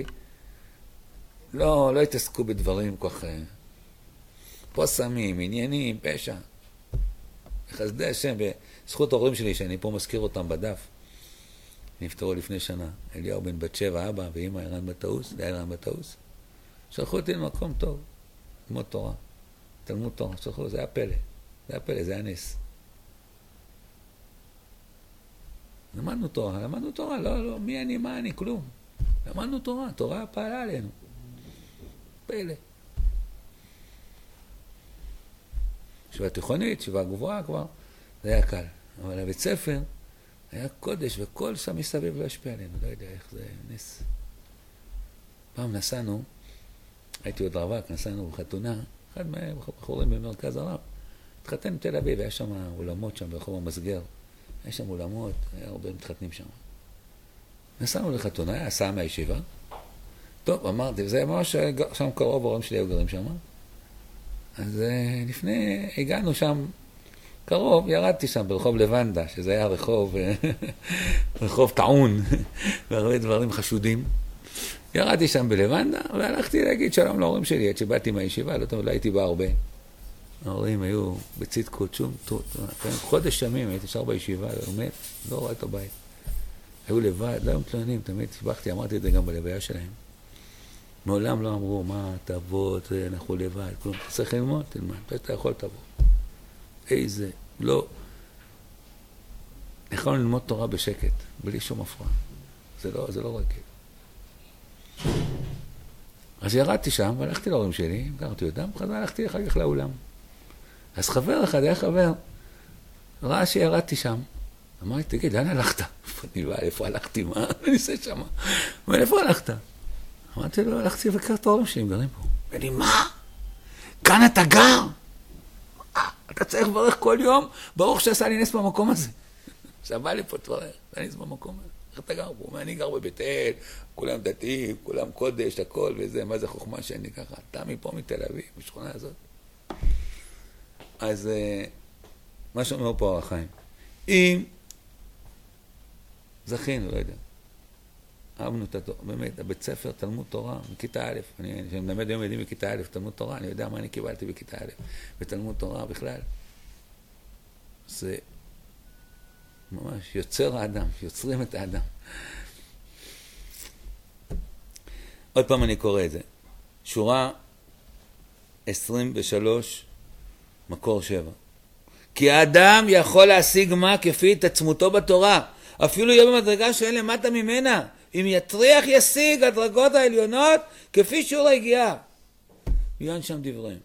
לא התעסקו בדברים כל כך... פוסמים, עניינים, פשע. חסדי השם, בזכות ההורים שלי, שאני פה מזכיר אותם בדף, נפטרו לפני שנה. אליהו בן בת 7, אבא ואמא ערן בתאוס, ערן בתאוס. שלחו אותי למקום טוב, ללמוד תורה. תלמוד תורה, שלחו, זה היה פלא. זה היה פלא, זה היה נס. למדנו תורה, לא, מי אני, מה אני, כלום. למדנו תורה, תורה פעלה עלינו. פלא. ישיבה תיכונית, ישיבה גבוהה כבר, זה היה קל. אבל הבית ספר היה קודש, וכל שם מסביב לא השפיע עלינו, לא יודע איך זה נס. פעם נסענו, הייתי עוד רווק, נסענו בחתונה, אחד מהבחורים במרכז הרב, התחתן בתל אביב, היה שם אולמות שם ברחוב המסגר, היה שם אולמות, היה הרבה מתחתנים שם. נסענו לחתונה, היה הסעה מהישיבה, טוב, אמרתי, זה ממש שם קרוב, ההורים שלי היו גרים שם, אז לפני, הגענו שם קרוב, ירדתי שם ברחוב לבנדה, שזה היה רחוב טעון, והרבה דברים חשודים. ירדתי שם בלבנדה, והלכתי להגיד שלום להורים שלי, עד שבאתי מהישיבה, לא הייתי בה הרבה. ההורים היו בצדקות, שום חודש ימים, הייתי שר בישיבה, באמת, לא רואה את הבית. היו לבד, לא היו מתלוננים, תמיד שבחתי, אמרתי את זה גם בלוויה שלהם. מעולם לא אמרו, מה, תבוא, אנחנו לבד, כלום, אתה צריך ללמוד, תלמד, אתה יכול תבוא. איזה, לא. יכולנו ללמוד תורה בשקט, בלי שום הפרעה. זה לא רגיל. אז ירדתי שם, והלכתי להורים שלי, גרתי אותם, הלכתי אחר כך לאולם. אז חבר אחד, היה חבר, ראה שירדתי שם. אמרתי, תגיד, לאן הלכת? איפה הלכתי? מה? אני עושה שם. אבל איפה הלכת? אמרתי לו, הלכתי לבקר את ההורים שלי, הם גרים פה. ואני, מה? כאן אתה גר? אתה צריך לברך כל יום, ברוך שעשה לי נס במקום הזה. שבא לי פה תברך, זה נס במקום הזה. איך אתה גר פה? אני גר בבית אל, כולם דתיים, כולם קודש, הכל וזה, מה זה חוכמה שאני ככה? אתה מפה מתל אביב, בשכונה הזאת. אז מה שאומר פה אור החיים, אם זכינו, לא יודע, אהבנו את התורה, באמת, הבית ספר תלמוד תורה מכיתה א', אני מלמד היום ילדים בכיתה א', תלמוד תורה, אני יודע מה אני קיבלתי בכיתה א', בתלמוד תורה בכלל. זה ממש יוצר האדם, יוצרים את האדם. עוד פעם אני קורא את זה. שורה 23, מקור 7. כי האדם יכול להשיג מה כפי התעצמותו בתורה, אפילו יהיה במדרגה שאין למטה ממנה. אם יטריח ישיג הדרגות העליונות כפי שיעור היגיעה. יוין שם דבריהם.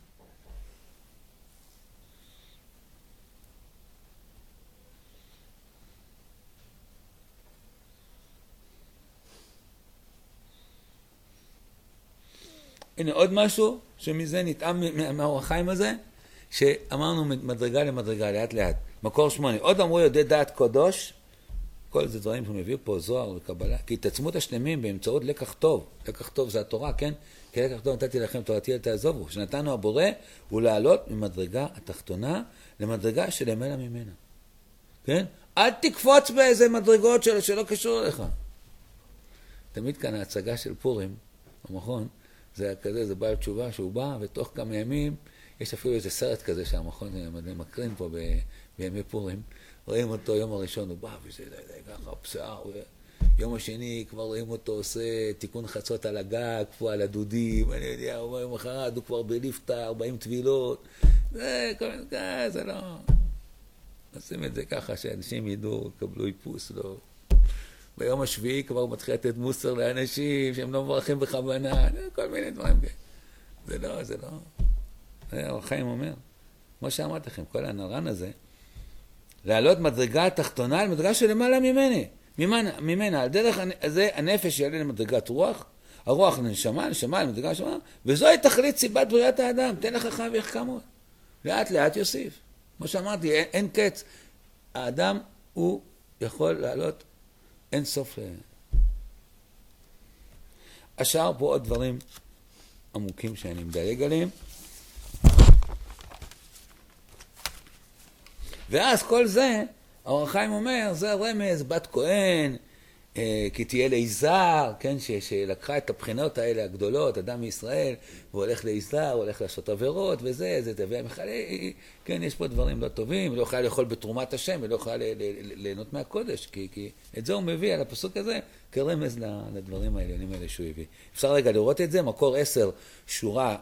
הנה עוד משהו שמזה נטעם מהאור החיים הזה, שאמרנו מדרגה למדרגה, לאט לאט. מקור 8. עוד אמרו יודעי דעת קדוש, כל זה דברים שהוא מביא פה, זוהר וקבלה, כי התעצמות השלמים באמצעות לקח טוב. לקח טוב זה התורה, כן? כי לקח טוב נתתי לכם תורתי אל תעזובו. שנתנו הבורא הוא לעלות ממדרגה התחתונה למדרגה שלמעלה ממנה. כן? אל תקפוץ באיזה מדרגות שלא קשור אליך. תמיד כאן ההצגה של פורים, במכון, זה היה כזה, זה בעל תשובה שהוא בא, ותוך כמה ימים, יש אפילו איזה סרט כזה שהמכון מקרין פה בימי פורים, רואים אותו יום הראשון, הוא בא, וזה ככה, פשיעה, יום השני כבר רואים אותו עושה תיקון חצות על הגג, פה על הדודים, אני יודע, הוא אומר יום אחרת, הוא כבר בליפטה, 40 טבילות, זה כל מיני כזה, זה לא... עושים את זה ככה שאנשים ידעו, יקבלו איפוס, לא... ביום השביעי כבר מתחיל לתת מוסר לאנשים שהם לא מברכים בכוונה, כל מיני דברים כאלה. זה לא, זה לא. זה אור החיים אומר. כמו שאמרתי לכם, כל הנרן הזה, לעלות מדרגה התחתונה על מדרגה שלמעלה ממנה. על דרך זה הנפש יעלה למדרגת רוח, הרוח לנשמה, נשמה למדרגה שלמה, וזוהי תכלית סיבת בריאת האדם. תן לך חי ויחכמות. לאט לאט יוסיף. כמו שאמרתי, אין קץ. האדם הוא יכול לעלות אין סוף. השאר פה עוד דברים עמוקים שאני מדלג עליהם. ואז כל זה, האור החיים אומר, זה רמז, בת כהן, כי תהיה ליזהר, כן, שלקחה את הבחינות האלה הגדולות, אדם מישראל, והוא הולך ליזהר, הוא הולך לעשות עבירות, וזה, זה תביא המחלה, כן, יש פה דברים לא טובים, היא לא יכולה לאכול בתרומת השם, היא לא יכולה ליהנות מהקודש, כי את זה הוא מביא על הפסוק הזה, כרמז לדברים העליונים האלה שהוא הביא. אפשר רגע לראות את זה, מקור 10, שורה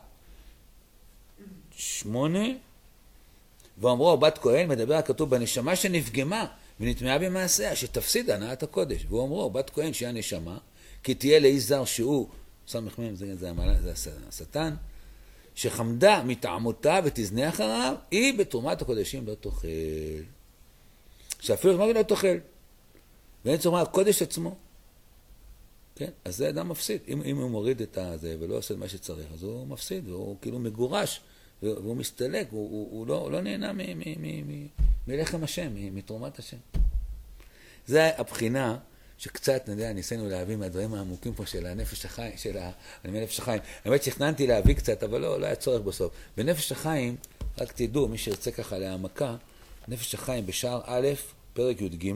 8, ואומרו, בת כהן, מדבר הכתוב בנשמה שנפגמה, ונטמעה במעשיה, שתפסיד הנאת הקודש. והוא אומרו, בת כהן שהיא הנשמה, כי תהיה ליזהר שהוא, סמ"ם, זה השטן, שחמדה מטעמותה ותזנה אחריו, היא בתרומת הקודשים לא תאכל. שאפילו לא תאכל. ואין צורה, הקודש עצמו. כן? אז זה אדם מפסיד. אם הוא מוריד את זה ולא עושה מה שצריך, אז הוא מפסיד, והוא כאילו מגורש, והוא מסתלק, הוא לא נהנה מלחם השם, מתרומת השם. זה הבחינה שקצת, ניסינו להביא מהדברים העמוקים פה של הנפש החיים, נפש החיים. האמת שכננתי להביא קצת, אבל לא היה צורך בסוף. בנפש החיים, רק תדעו, מי שירצה ככה להעמקה, נפש החיים בשער א', פרק י"ג,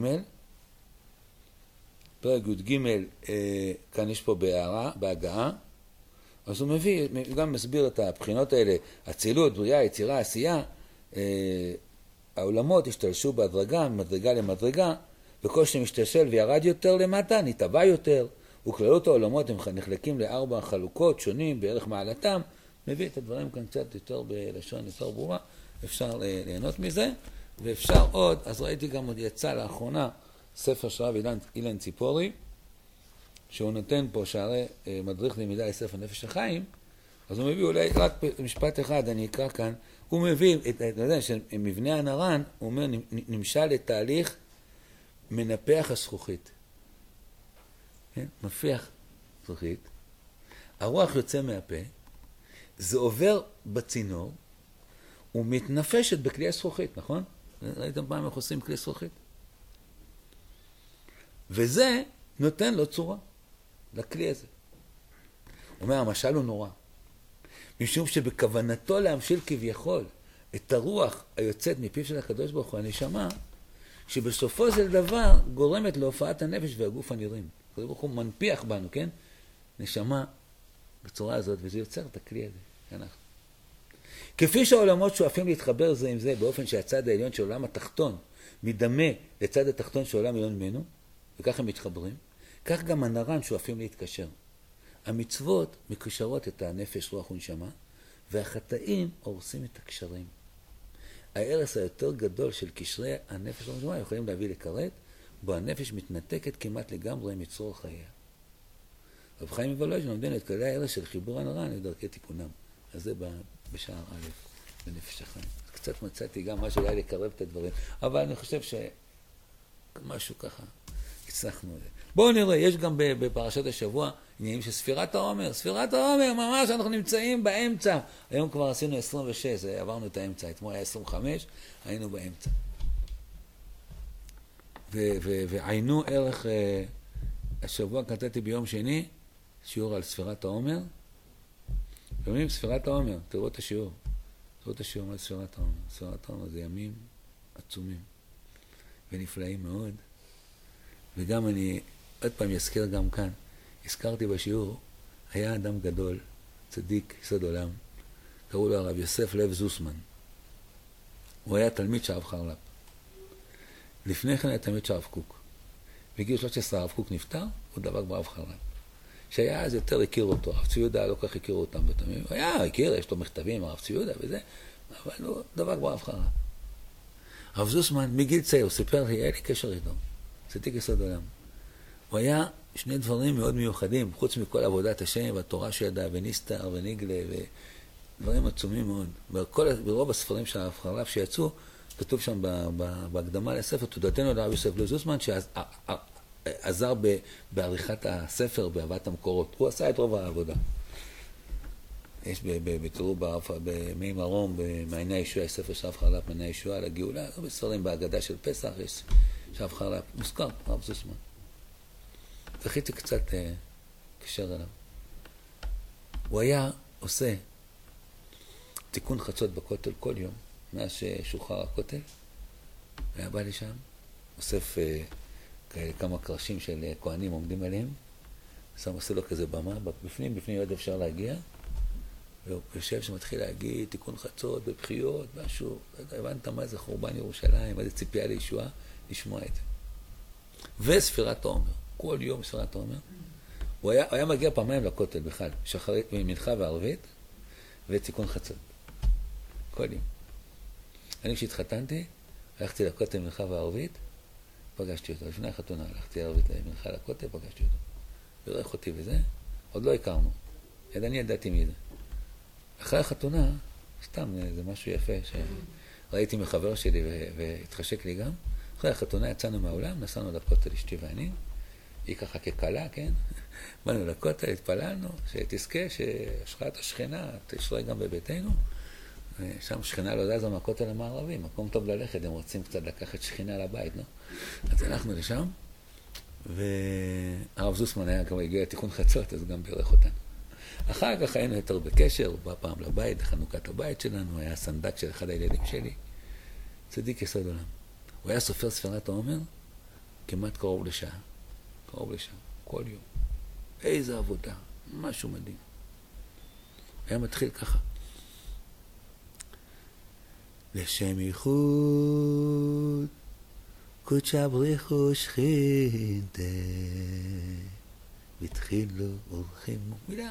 פרק י"ג, כאן יש פה בהערה, בהגעה, אז הוא מביא, גם מסביר את הבחינות האלה, הצילות, בריאה, יצירה, עשייה, העולמות השתלשו בהדרגה, ממדרגה למדרגה, וכל שמשתלשל וירד יותר למטה, נתבע יותר, וכללות העולמות הם נחלקים ל4 חלוקות שונים בערך מעלתם, מביא את הדברים כאן קצת יותר בלשון יותר ברורה, אפשר ליהנות מזה, ואפשר עוד, אז ראיתי גם עוד יצא לאחרונה, ספר של הרב אילן ציפורי, שהוא נותן פה שערי מדריך למידה לספר נפש החיים, אז הוא מביא אולי רק משפט אחד, אני אקרא כאן, הוא מביא, אתה יודע, שמבנה הנרן, הוא אומר, נמשל לתהליך מנפח הזכוכית. כן? מפיח זכוכית, הרוח יוצא מהפה, זה עובר בצינור, ומתנפשת בכלי הזכוכית, נכון? ראיתם פעם איך עושים כלי זכוכית? וזה נותן לו צורה, לכלי הזה. הוא אומר, המשל הוא נורא. משום שבכוונתו להמשיל כביכול את הרוח היוצאת מפיו של הקדוש ברוך הוא, הנשמה, שבסופו של דבר גורמת להופעת הנפש והגוף הנראים. הקדוש ברוך הוא מנפיח בנו, כן? נשמה בצורה הזאת, וזה יוצר את הכלי הזה. אנחנו. כפי שהעולמות שואפים להתחבר זה עם זה, באופן שהצד העליון של עולם התחתון מדמה לצד התחתון של עולם עליון ממנו, וכך הם מתחברים, כך גם הנרן שואפים להתקשר. המצוות מקשרות את הנפש, רוח ונשמה, והחטאים הורסים את הקשרים. הערס היותר גדול של קשרי הנפש והנשמה יכולים להביא לכרת, בו הנפש מתנתקת כמעט לגמרי מצרור חייה. רב חיים מוולוז'ין לומדים את כללי הערס של חיבור הנרן לדרכי תיקונם. אז זה בשער א' בנפש החיים. קצת מצאתי גם משהו אולי לקרב את הדברים, אבל אני חושב שמשהו ככה הצלחנו את זה. בואו נראה, יש גם בפרשת השבוע עניינים של ספירת העומר. ספירת העומר, ממש אנחנו נמצאים באמצע. היום כבר עשינו 26, עברנו את האמצע. אתמול היה 25, היינו באמצע. ועיינו ערך, השבוע כתבתי ביום שני, שיעור על ספירת העומר. שומעים? ספירת העומר, תראו את השיעור. תראו את השיעור על ספירת העומר. ספירת העומר זה ימים עצומים ונפלאים מאוד. וגם אני עוד פעם אזכיר גם כאן, הזכרתי בשיעור, היה אדם גדול, צדיק, יסוד עולם, קראו לו הרב יוסף לב זוסמן. הוא היה תלמיד של הרב חרל"פ. לפני כן היה תלמיד של הרב קוק. בגיל 13 הרב קוק נפטר, הוא דבק ברב חרל"פ. שהיה אז יותר הכיר אותו, הרב צבי יהודה לא כך הכירו אותם בתמים. הוא היה הכיר, יש לו מכתבים, הרב צבי יהודה וזה, אבל הוא דבק ברב חרל"פ. הרב זוסמן, מגיל צעיר, הוא סיפר לי, היה לי קשר איתו, צדיק יסוד עולם. הוא היה שני דברים מאוד מיוחדים, חוץ מכל עבודת השם והתורה שידע, וניסתר וניגלה, ודברים עצומים מאוד. ברוב הספרים של הרב חרל"פ שיצאו, כתוב שם בהקדמה לספר, תודתנו לרב יוסף זוסמן, שעזר בעריכת הספר, בהבאת המקורות. הוא עשה את רוב העבודה. יש בתראו במי מרום, במעייני הישועה, יש ספר של הרב חרל"פ, מעייני הישועה לגאולה, לא בספרים בהגדה של פסח, יש הרב חרל"פ, מוזכר, הרב זוסמן. זכיתי קצת קשר אליו. הוא היה עושה תיקון חצות בכותל כל יום, מאז ששוחרר הכותל. היה בא לי שם, אוסף כמה קרשים של כהנים עומדים עליהם, שם עושה לו כזה במה, בפנים עוד אפשר להגיע, והוא יושב שמתחיל להגיד תיקון חצות בבחיות, משהו, הבנת מה זה חורבן ירושלים, מה זה ציפייה לישועה, לשמוע את זה. וספירת העומר, כל יום ספירת העומר. הוא היה מגיע פעמיים לכותל בכלל, שחרית מנחה וערבית, ותיקון חצות. כל יום. אני כשהתחתנתי, הלכתי לכותל מנחה וערבית, פגשתי אותו. לפני החתונה הלכתי ערבית למנחה לכותל, פגשתי אותו. בירך אותי וזה, עוד לא הכרנו. אני ידעתי מי זה. אחרי החתונה, סתם, זה משהו יפה שראיתי מחבר שלי והתחשק לי גם. אחרי החתונה יצאנו מהעולם, נסענו לכותל אשתי ואני, היא ככה כקלה, כן? באנו לכותל, התפללנו, שתזכה, שהשראת השכינה תשרה גם בביתנו. שם שכינה לא זזה מהכותל המערבי, מקום טוב ללכת, הם רוצים קצת לקחת שכינה לבית, לא? אז הלכנו לשם, והרב זוסמן היה כבר הגיע לתיקון חצות, אז גם בירך אותנו. אחר כך היינו יותר בקשר, הוא בא פעם לבית, לחנוכת הבית שלנו, היה סנדק של אחד הילדים שלי, צדיק יסוד עולם. הוא היה סופר ספירת העומר, כמעט קרוב לשעה, כל יום. איזה עבודה, משהו מדהים. היה מתחיל ככה. לשם ייחוד, קודשא בריחו שכינתה, בתחילו אורחימו. מילה.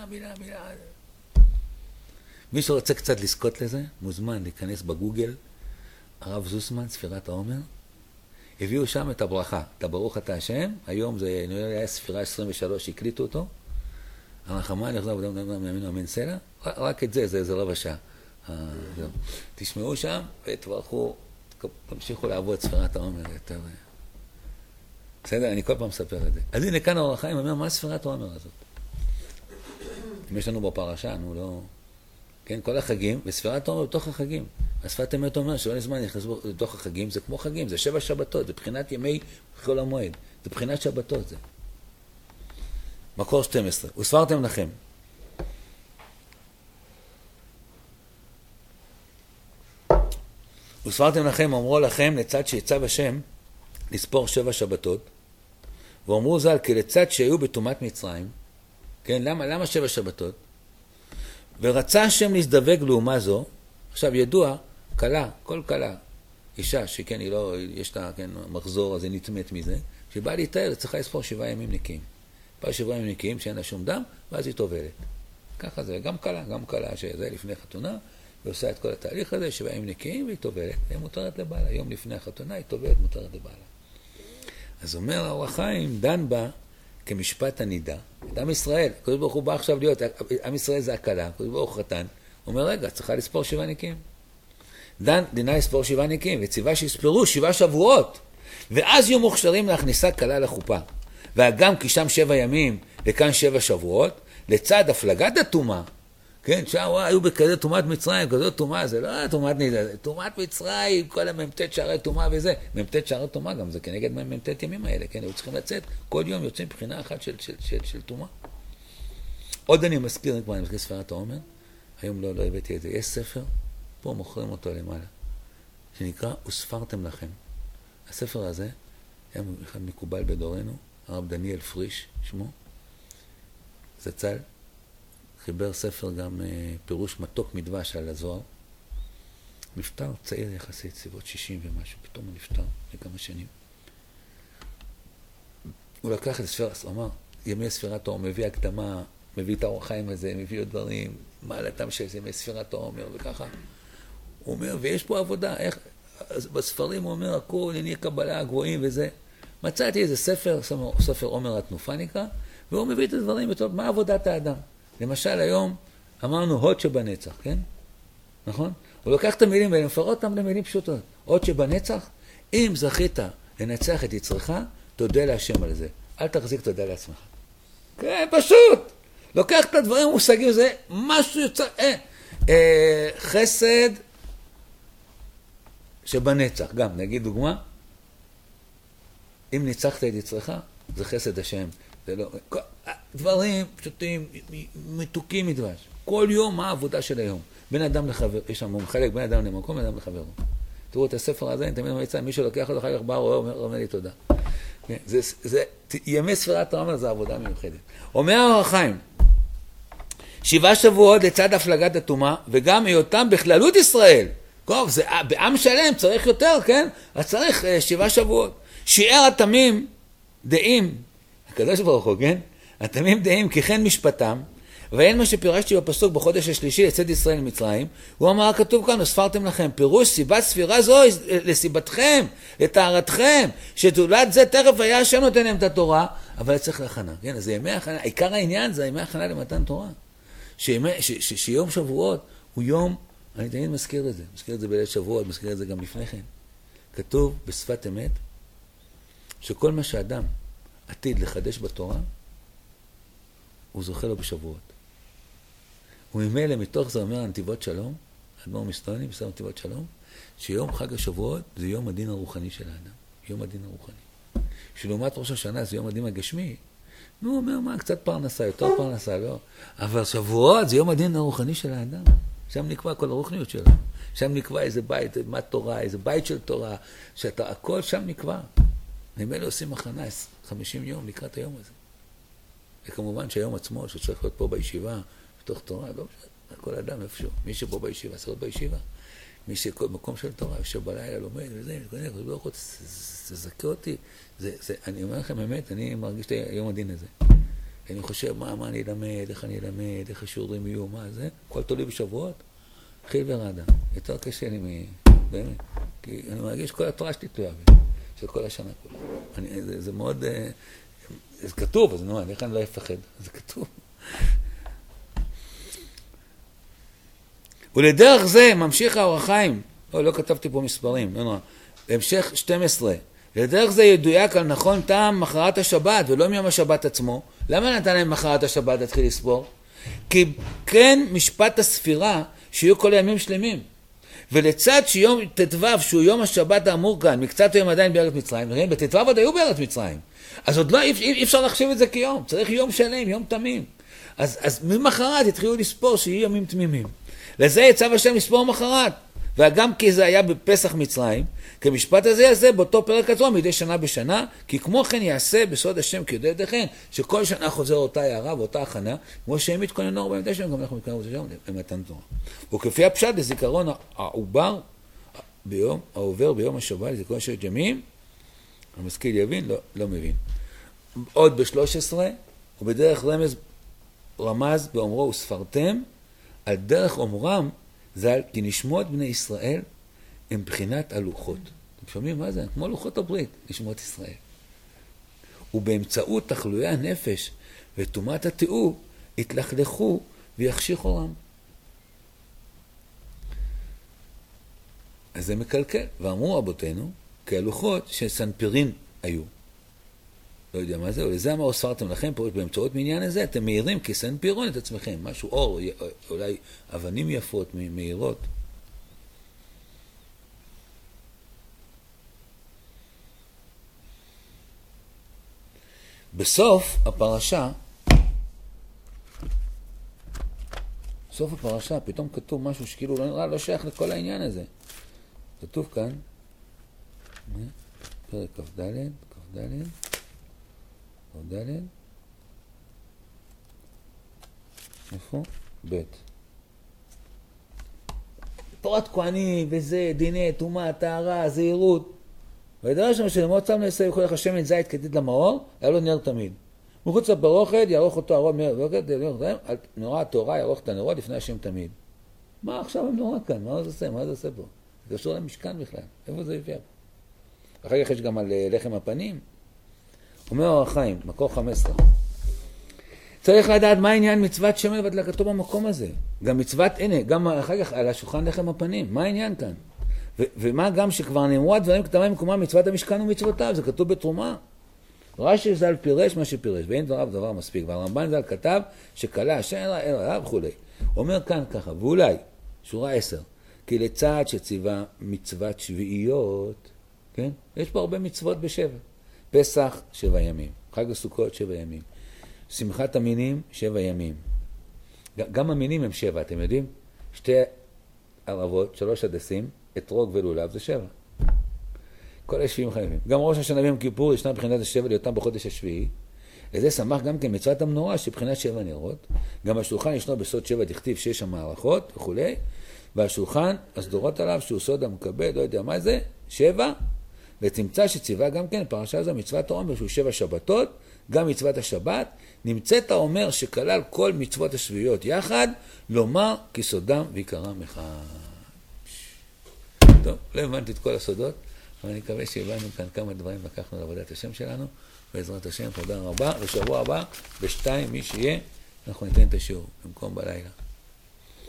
מי שרוצה קצת לזכות לזה, מוזמן להיכנס בגוגל, הרב זוסמן, ספירת העומר, הביאו שם את הברכה, את הברוך אתה השם, היום זה היה ספירה 23, הקליטו אותו, הרחמן יחזור אמינו אמן סלע, רק את זה רבע שעה. תשמעו שם ותברכו, תמשיכו לעבוד ספירת העומר יותר. בסדר, אני כל פעם מספר את זה. אז הנה כאן האור החיים אומר, מה ספירת העומר הזאת? אם יש לנו בפרשה, נו לא... כן, כל החגים, וספירת העומר בתוך החגים. השפת אמת אומר שלא לזמן נכנסו לתוך החגים, זה כמו חגים, זה 7 שבתות, זה בחינת ימי חול המועד, זה בחינת שבתות זה. מקור 12, וספרתם לכם. וספרתם לכם, אמרו לכם, לצד שיצב השם, לספור 7 שבתות, ואומרו ז"ל, כי לצד שהיו בטומאת מצרים, כן, למה 7 שבתות? ורצה השם להזדווג לאומה זו, עכשיו ידוע, קלה, כל קלה, אישה שכן, היא לא, יש לה, כן, מחזור, אז היא נטמאת מזה, שבאה להתאר, צריכה לספור 7 ימים נקיים. פעם 7 ימים נקיים שאין לה שום דם, ואז היא טובלת. ככה זה, גם קלה, שזה לפני חתונה, היא עושה את כל התהליך הזה, 7 ימים נקיים, והיא טובלת, והיא מותרת לבעלה. יום לפני החתונה, היא טובלת, מותרת לבעלה. אז אומר האור החיים, דן בה כמשפט הנידה, את עם ישראל, הקדוש ברוך הוא בא עכשיו להיות, עם ישראל זה הקלה, הקדוש ברוך הוא חתן, הוא אומר, רגע, צריכה לספור 7 נקיים. דינה לספור 7 נקיים, וציווה שיספרו 7 שבועות, ואז יהיו מוכשרים להכניסה קלה לחופה. והגם כי שם 7 ימים, וכאן 7 שבועות, לצד הפלגת הטומאה, כן, שם היו בכזה טומאת מצרים, כזאת טומאה, זה לא טומאת נידה, זה טומאת מצרים, כל הממתת שערי טומאה וזה, ממתת שערי טומאה גם, זה כנגד ממתת ימים האלה, כן, היו צריכים לצאת, כל יום יוצאים בחינה אחת של טומאה. עוד אני מזכיר, כבר אני מזכיר ספירת העומר, היום לא הבאתי את זה, יש ספר, פה מוכרים אותו למעלה, שנקרא וספרתם לכם. הספר הזה, היה מקובל בדורנו, הרב דניאל פריש, שמו, זצ"ל, חיבר ספר גם פירוש מתוק מדבש על הזוהר. נפטר צעיר יחסית, סביבות 60 ומשהו, פתאום הוא נפטר לכמה שנים. הוא לקח את ספירת, הוא אמר, ימי ספירת העומר, מביא הקדמה, מביא את האור החיים הזה, מביא עוד דברים, מעלתם של ימי ספירת העומר, וככה. הוא אומר, ויש פה עבודה, איך, אז בספרים הוא אומר, הכל, ענייני קבלה, הגבוהים וזה. מצאתי איזה ספר עומר התנופה נקרא, והוא מביא את הדברים, מה עבודת האדם? למשל היום אמרנו הוד שבנצח, כן? נכון? הוא לוקח את המילים האלה, מפרט אותם למילים פשוטות. הוד שבנצח, אם זכית לנצח את יצרך, תודה להשם על זה. אל תחזיק תודה לעצמך. כן, פשוט. לוקח את הדברים המושגים, זה משהו יוצא, חסד שבנצח, גם נגיד דוגמה, אם ניצחת את יצרך, זה חסד השם. זה לא, דברים פשוטים, מתוקים מדבש. כל יום מה העבודה של היום? בין אדם לחבר, יש שם חלק בין אדם למקום, בין אדם לחבר. תראו את הספר הזה, אני תמיד אומר, מי שלוקח אותו אחר כך בא, אומר לי תודה. זה, ימי ספירת העומר זה עבודה מיוחדת. אומר האור החיים, 7 שבועות לצד הפלגת הטומאה, וגם היותם בכללות ישראל. טוב, זה, בעם שלם צריך יותר, כן? אז צריך 7 שבועות. שיער התמים דעים, הקדוש ברוך הוא, כן? התמים דעים ככן משפטם, ואין מה שפירשתי בפסוק בחודש השלישי לצד ישראל למצרים, הוא אמר, כתוב כאן, וספרתם לכם, פירוש סיבת ספירה זו לסיבתכם, לטהרתכם, שתולד זה תכף היה השם נותן להם את התורה, אבל צריך להכנה, כן? אז ימי הכנה, עיקר העניין זה ימי הכנה למתן תורה. שיום שבועות הוא יום, אני תמיד מזכיר את זה בליל שבועות, מזכיר את זה גם לפני כן. כתוב בשפת אמת, שכל מה שאדם עתיד לחדש בתורה, הוא זוכה לו בשבועות. וממילא מתוך זה אומר הנתיבות שלום, אדמו"ר מסטוני, בסדר נתיבות שלום, שיום חג השבועות זה יום הדין הרוחני של האדם. יום הדין הרוחני. שלעומת ראש השנה זה יום הדין הגשמי, הוא אומר מה, קצת פרנסה, יותר פרנסה, לא. אבל שבועות זה יום הדין הרוחני של האדם. שם נקבע כל הרוחניות שלו. שם נקבע איזה בית, מה תורה, איזה בית של תורה, שאתה, הכל שם נקבע. ממילא עושים הכנה 50 יום לקראת היום הזה. וכמובן שהיום עצמו, שצריך להיות פה בישיבה, בתוך תורה, לא משנה, כל אדם איפשהו. מי שפה בישיבה, צריך להיות בישיבה. מי שמקום של תורה, שבלילה לומד וזה, תזכה אותי. אני אומר לכם באמת, אני מרגיש את היום הדין הזה. אני חושב, מה אני אלמד, איך אני אלמד, איך השיעורים יהיו, מה זה? כל תולי בשבועות, חיל ורעדה. יותר קשה לי באמת. כי אני מרגיש כל התורה שלי תלויה של כל השנה כולה. זה מאוד, זה כתוב, אז נו, איך אני לא אפחד? זה כתוב. ולדרך זה ממשיך האור החיים, לא כתבתי פה מספרים, לא נורא, בהמשך 12, לדרך זה ידויק על נכון טעם מחרת השבת ולא מיום השבת עצמו. למה נתן להם מחרת השבת להתחיל לספור? כי כן משפט הספירה שיהיו כל הימים שלמים. ולצד שיום תתוו שהוא יום השבת האמור כאן, מקצת היום עדיין בארץ מצרים, בתתוו עוד היו בארץ מצרים. אז עוד לא, אי אפשר לחשב את זה כיום, צריך יום שלם, יום תמים. אז ממחרת התחילו לספור שיהיו ימים תמימים. לזה יצא השם לספור מחרת. וגם כי זה היה בפסח מצרים, כמשפט הזה יעשה באותו פרק עצמו מדי שנה בשנה, כי כמו כן יעשה בסוד השם כיודע ידיכם, שכל שנה חוזר אותה הערה ואותה הכנה, כמו שהם מתכוננו 40 שנה, גם אנחנו מתכוננו שם למתן תורה. וכפי הפשט לזיכרון העובר, העובר ביום השבת, לזיכרון שבת ימים, המשכיל יבין, לא מבין. עוד ב-13, ובדרך רמז באומרו וספרתם, על דרך אומרם, זה כי נשמות בני ישראל הם בחינת הלוחות. אתם שומעים מה זה? כמו לוחות הברית, נשמות ישראל. ובאמצעות תחלויי הנפש וטומאת התיאור, יתלכלכו ויחשיך אורם. אז זה מקלקל. ואמרו רבותינו, כי הלוחות שסנפירין היו. לא יודע מה זה, ולזה אמרו ספרתם לכם, פה באמצעות מעניין הזה, אתם מאירים כסנפירון את עצמכם, משהו אור, אולי אבנים יפות, מאירות. בסוף הפרשה, פתאום כתוב משהו שכאילו לא נראה, לא שייך לכל העניין הזה. כתוב כאן, פרק כ"ד, איפה? ב' תורת כהנים וזה, דיני, טומאה, טהרה, זהירות. וידרש שם שלמות שם נעשה וכל לך שמן זית כתית למאור, היה לו נר תמיד. מחוץ לפרוכת יערוך אותו הרוב נורא התורה יערוך את הנרות לפני השם תמיד. מה עכשיו הם נורא כאן? מה זה עושה? מה זה עושה פה? זה קשור למשכן בכלל. איפה זה יפייר? אחר כך יש גם על לחם הפנים. אומר אור החיים, מקור 15. צריך לדעת מה העניין מצוות שמן והדלקתו במקום הזה. גם מצוות, הנה, גם אחר כך על השולחן לחם הפנים. מה העניין כאן? ומה גם שכבר נאמרו הדברים כתבי מקומם מצוות המשכן ומצוותיו, זה כתוב בתרומה. רש"י ז"ל פירש מה שפירש, ואין דבריו דבר מספיק. והרמב"ן ז"ל כתב שכלה השם אלא וכו'. אומר כאן ככה, ואולי, שורה 10, כי לצד שציווה מצוות שביעיות, כן? יש פה הרבה מצוות בשבע. פסח 7 ימים, חג הסוכות 7 ימים, שמחת המינים 7 ימים. גם המינים הם 7, אתם יודעים? 2 ערבות, 3 הדסים, אתרוג ולולב זה 7. כל השבעים חייבים. גם ראש השנה ויום כיפור ישנה בחינת השבע ליותם בחודש השביעי. וזה שמח גם כן מצוות המנורה שבחינת 7 נרות. גם השולחן ישנו בסוד 7 דכתיב 6 המערכות וכו'. והשולחן, הסדורות עליו שהוא סוד המקבל, לא יודע מה זה, 7. ותמצא שציווה גם כן פרשה זו מצוות העומר שהוא 7 שבתות, גם מצוות השבת. נמצאת האומר שכלל כל מצוות השביעיות יחד, לומר כי סודם ויקרם אחד. טוב, לא הבנתי את כל הסודות. אבל אני מקווה שהבנו כאן כמה דברים לקחנו לעבודת השם שלנו, בעזרת השם, תודה רבה, ושבוע הבא, ב-2 מי שיהיה, אנחנו ניתן את השיעור, במקום בלילה.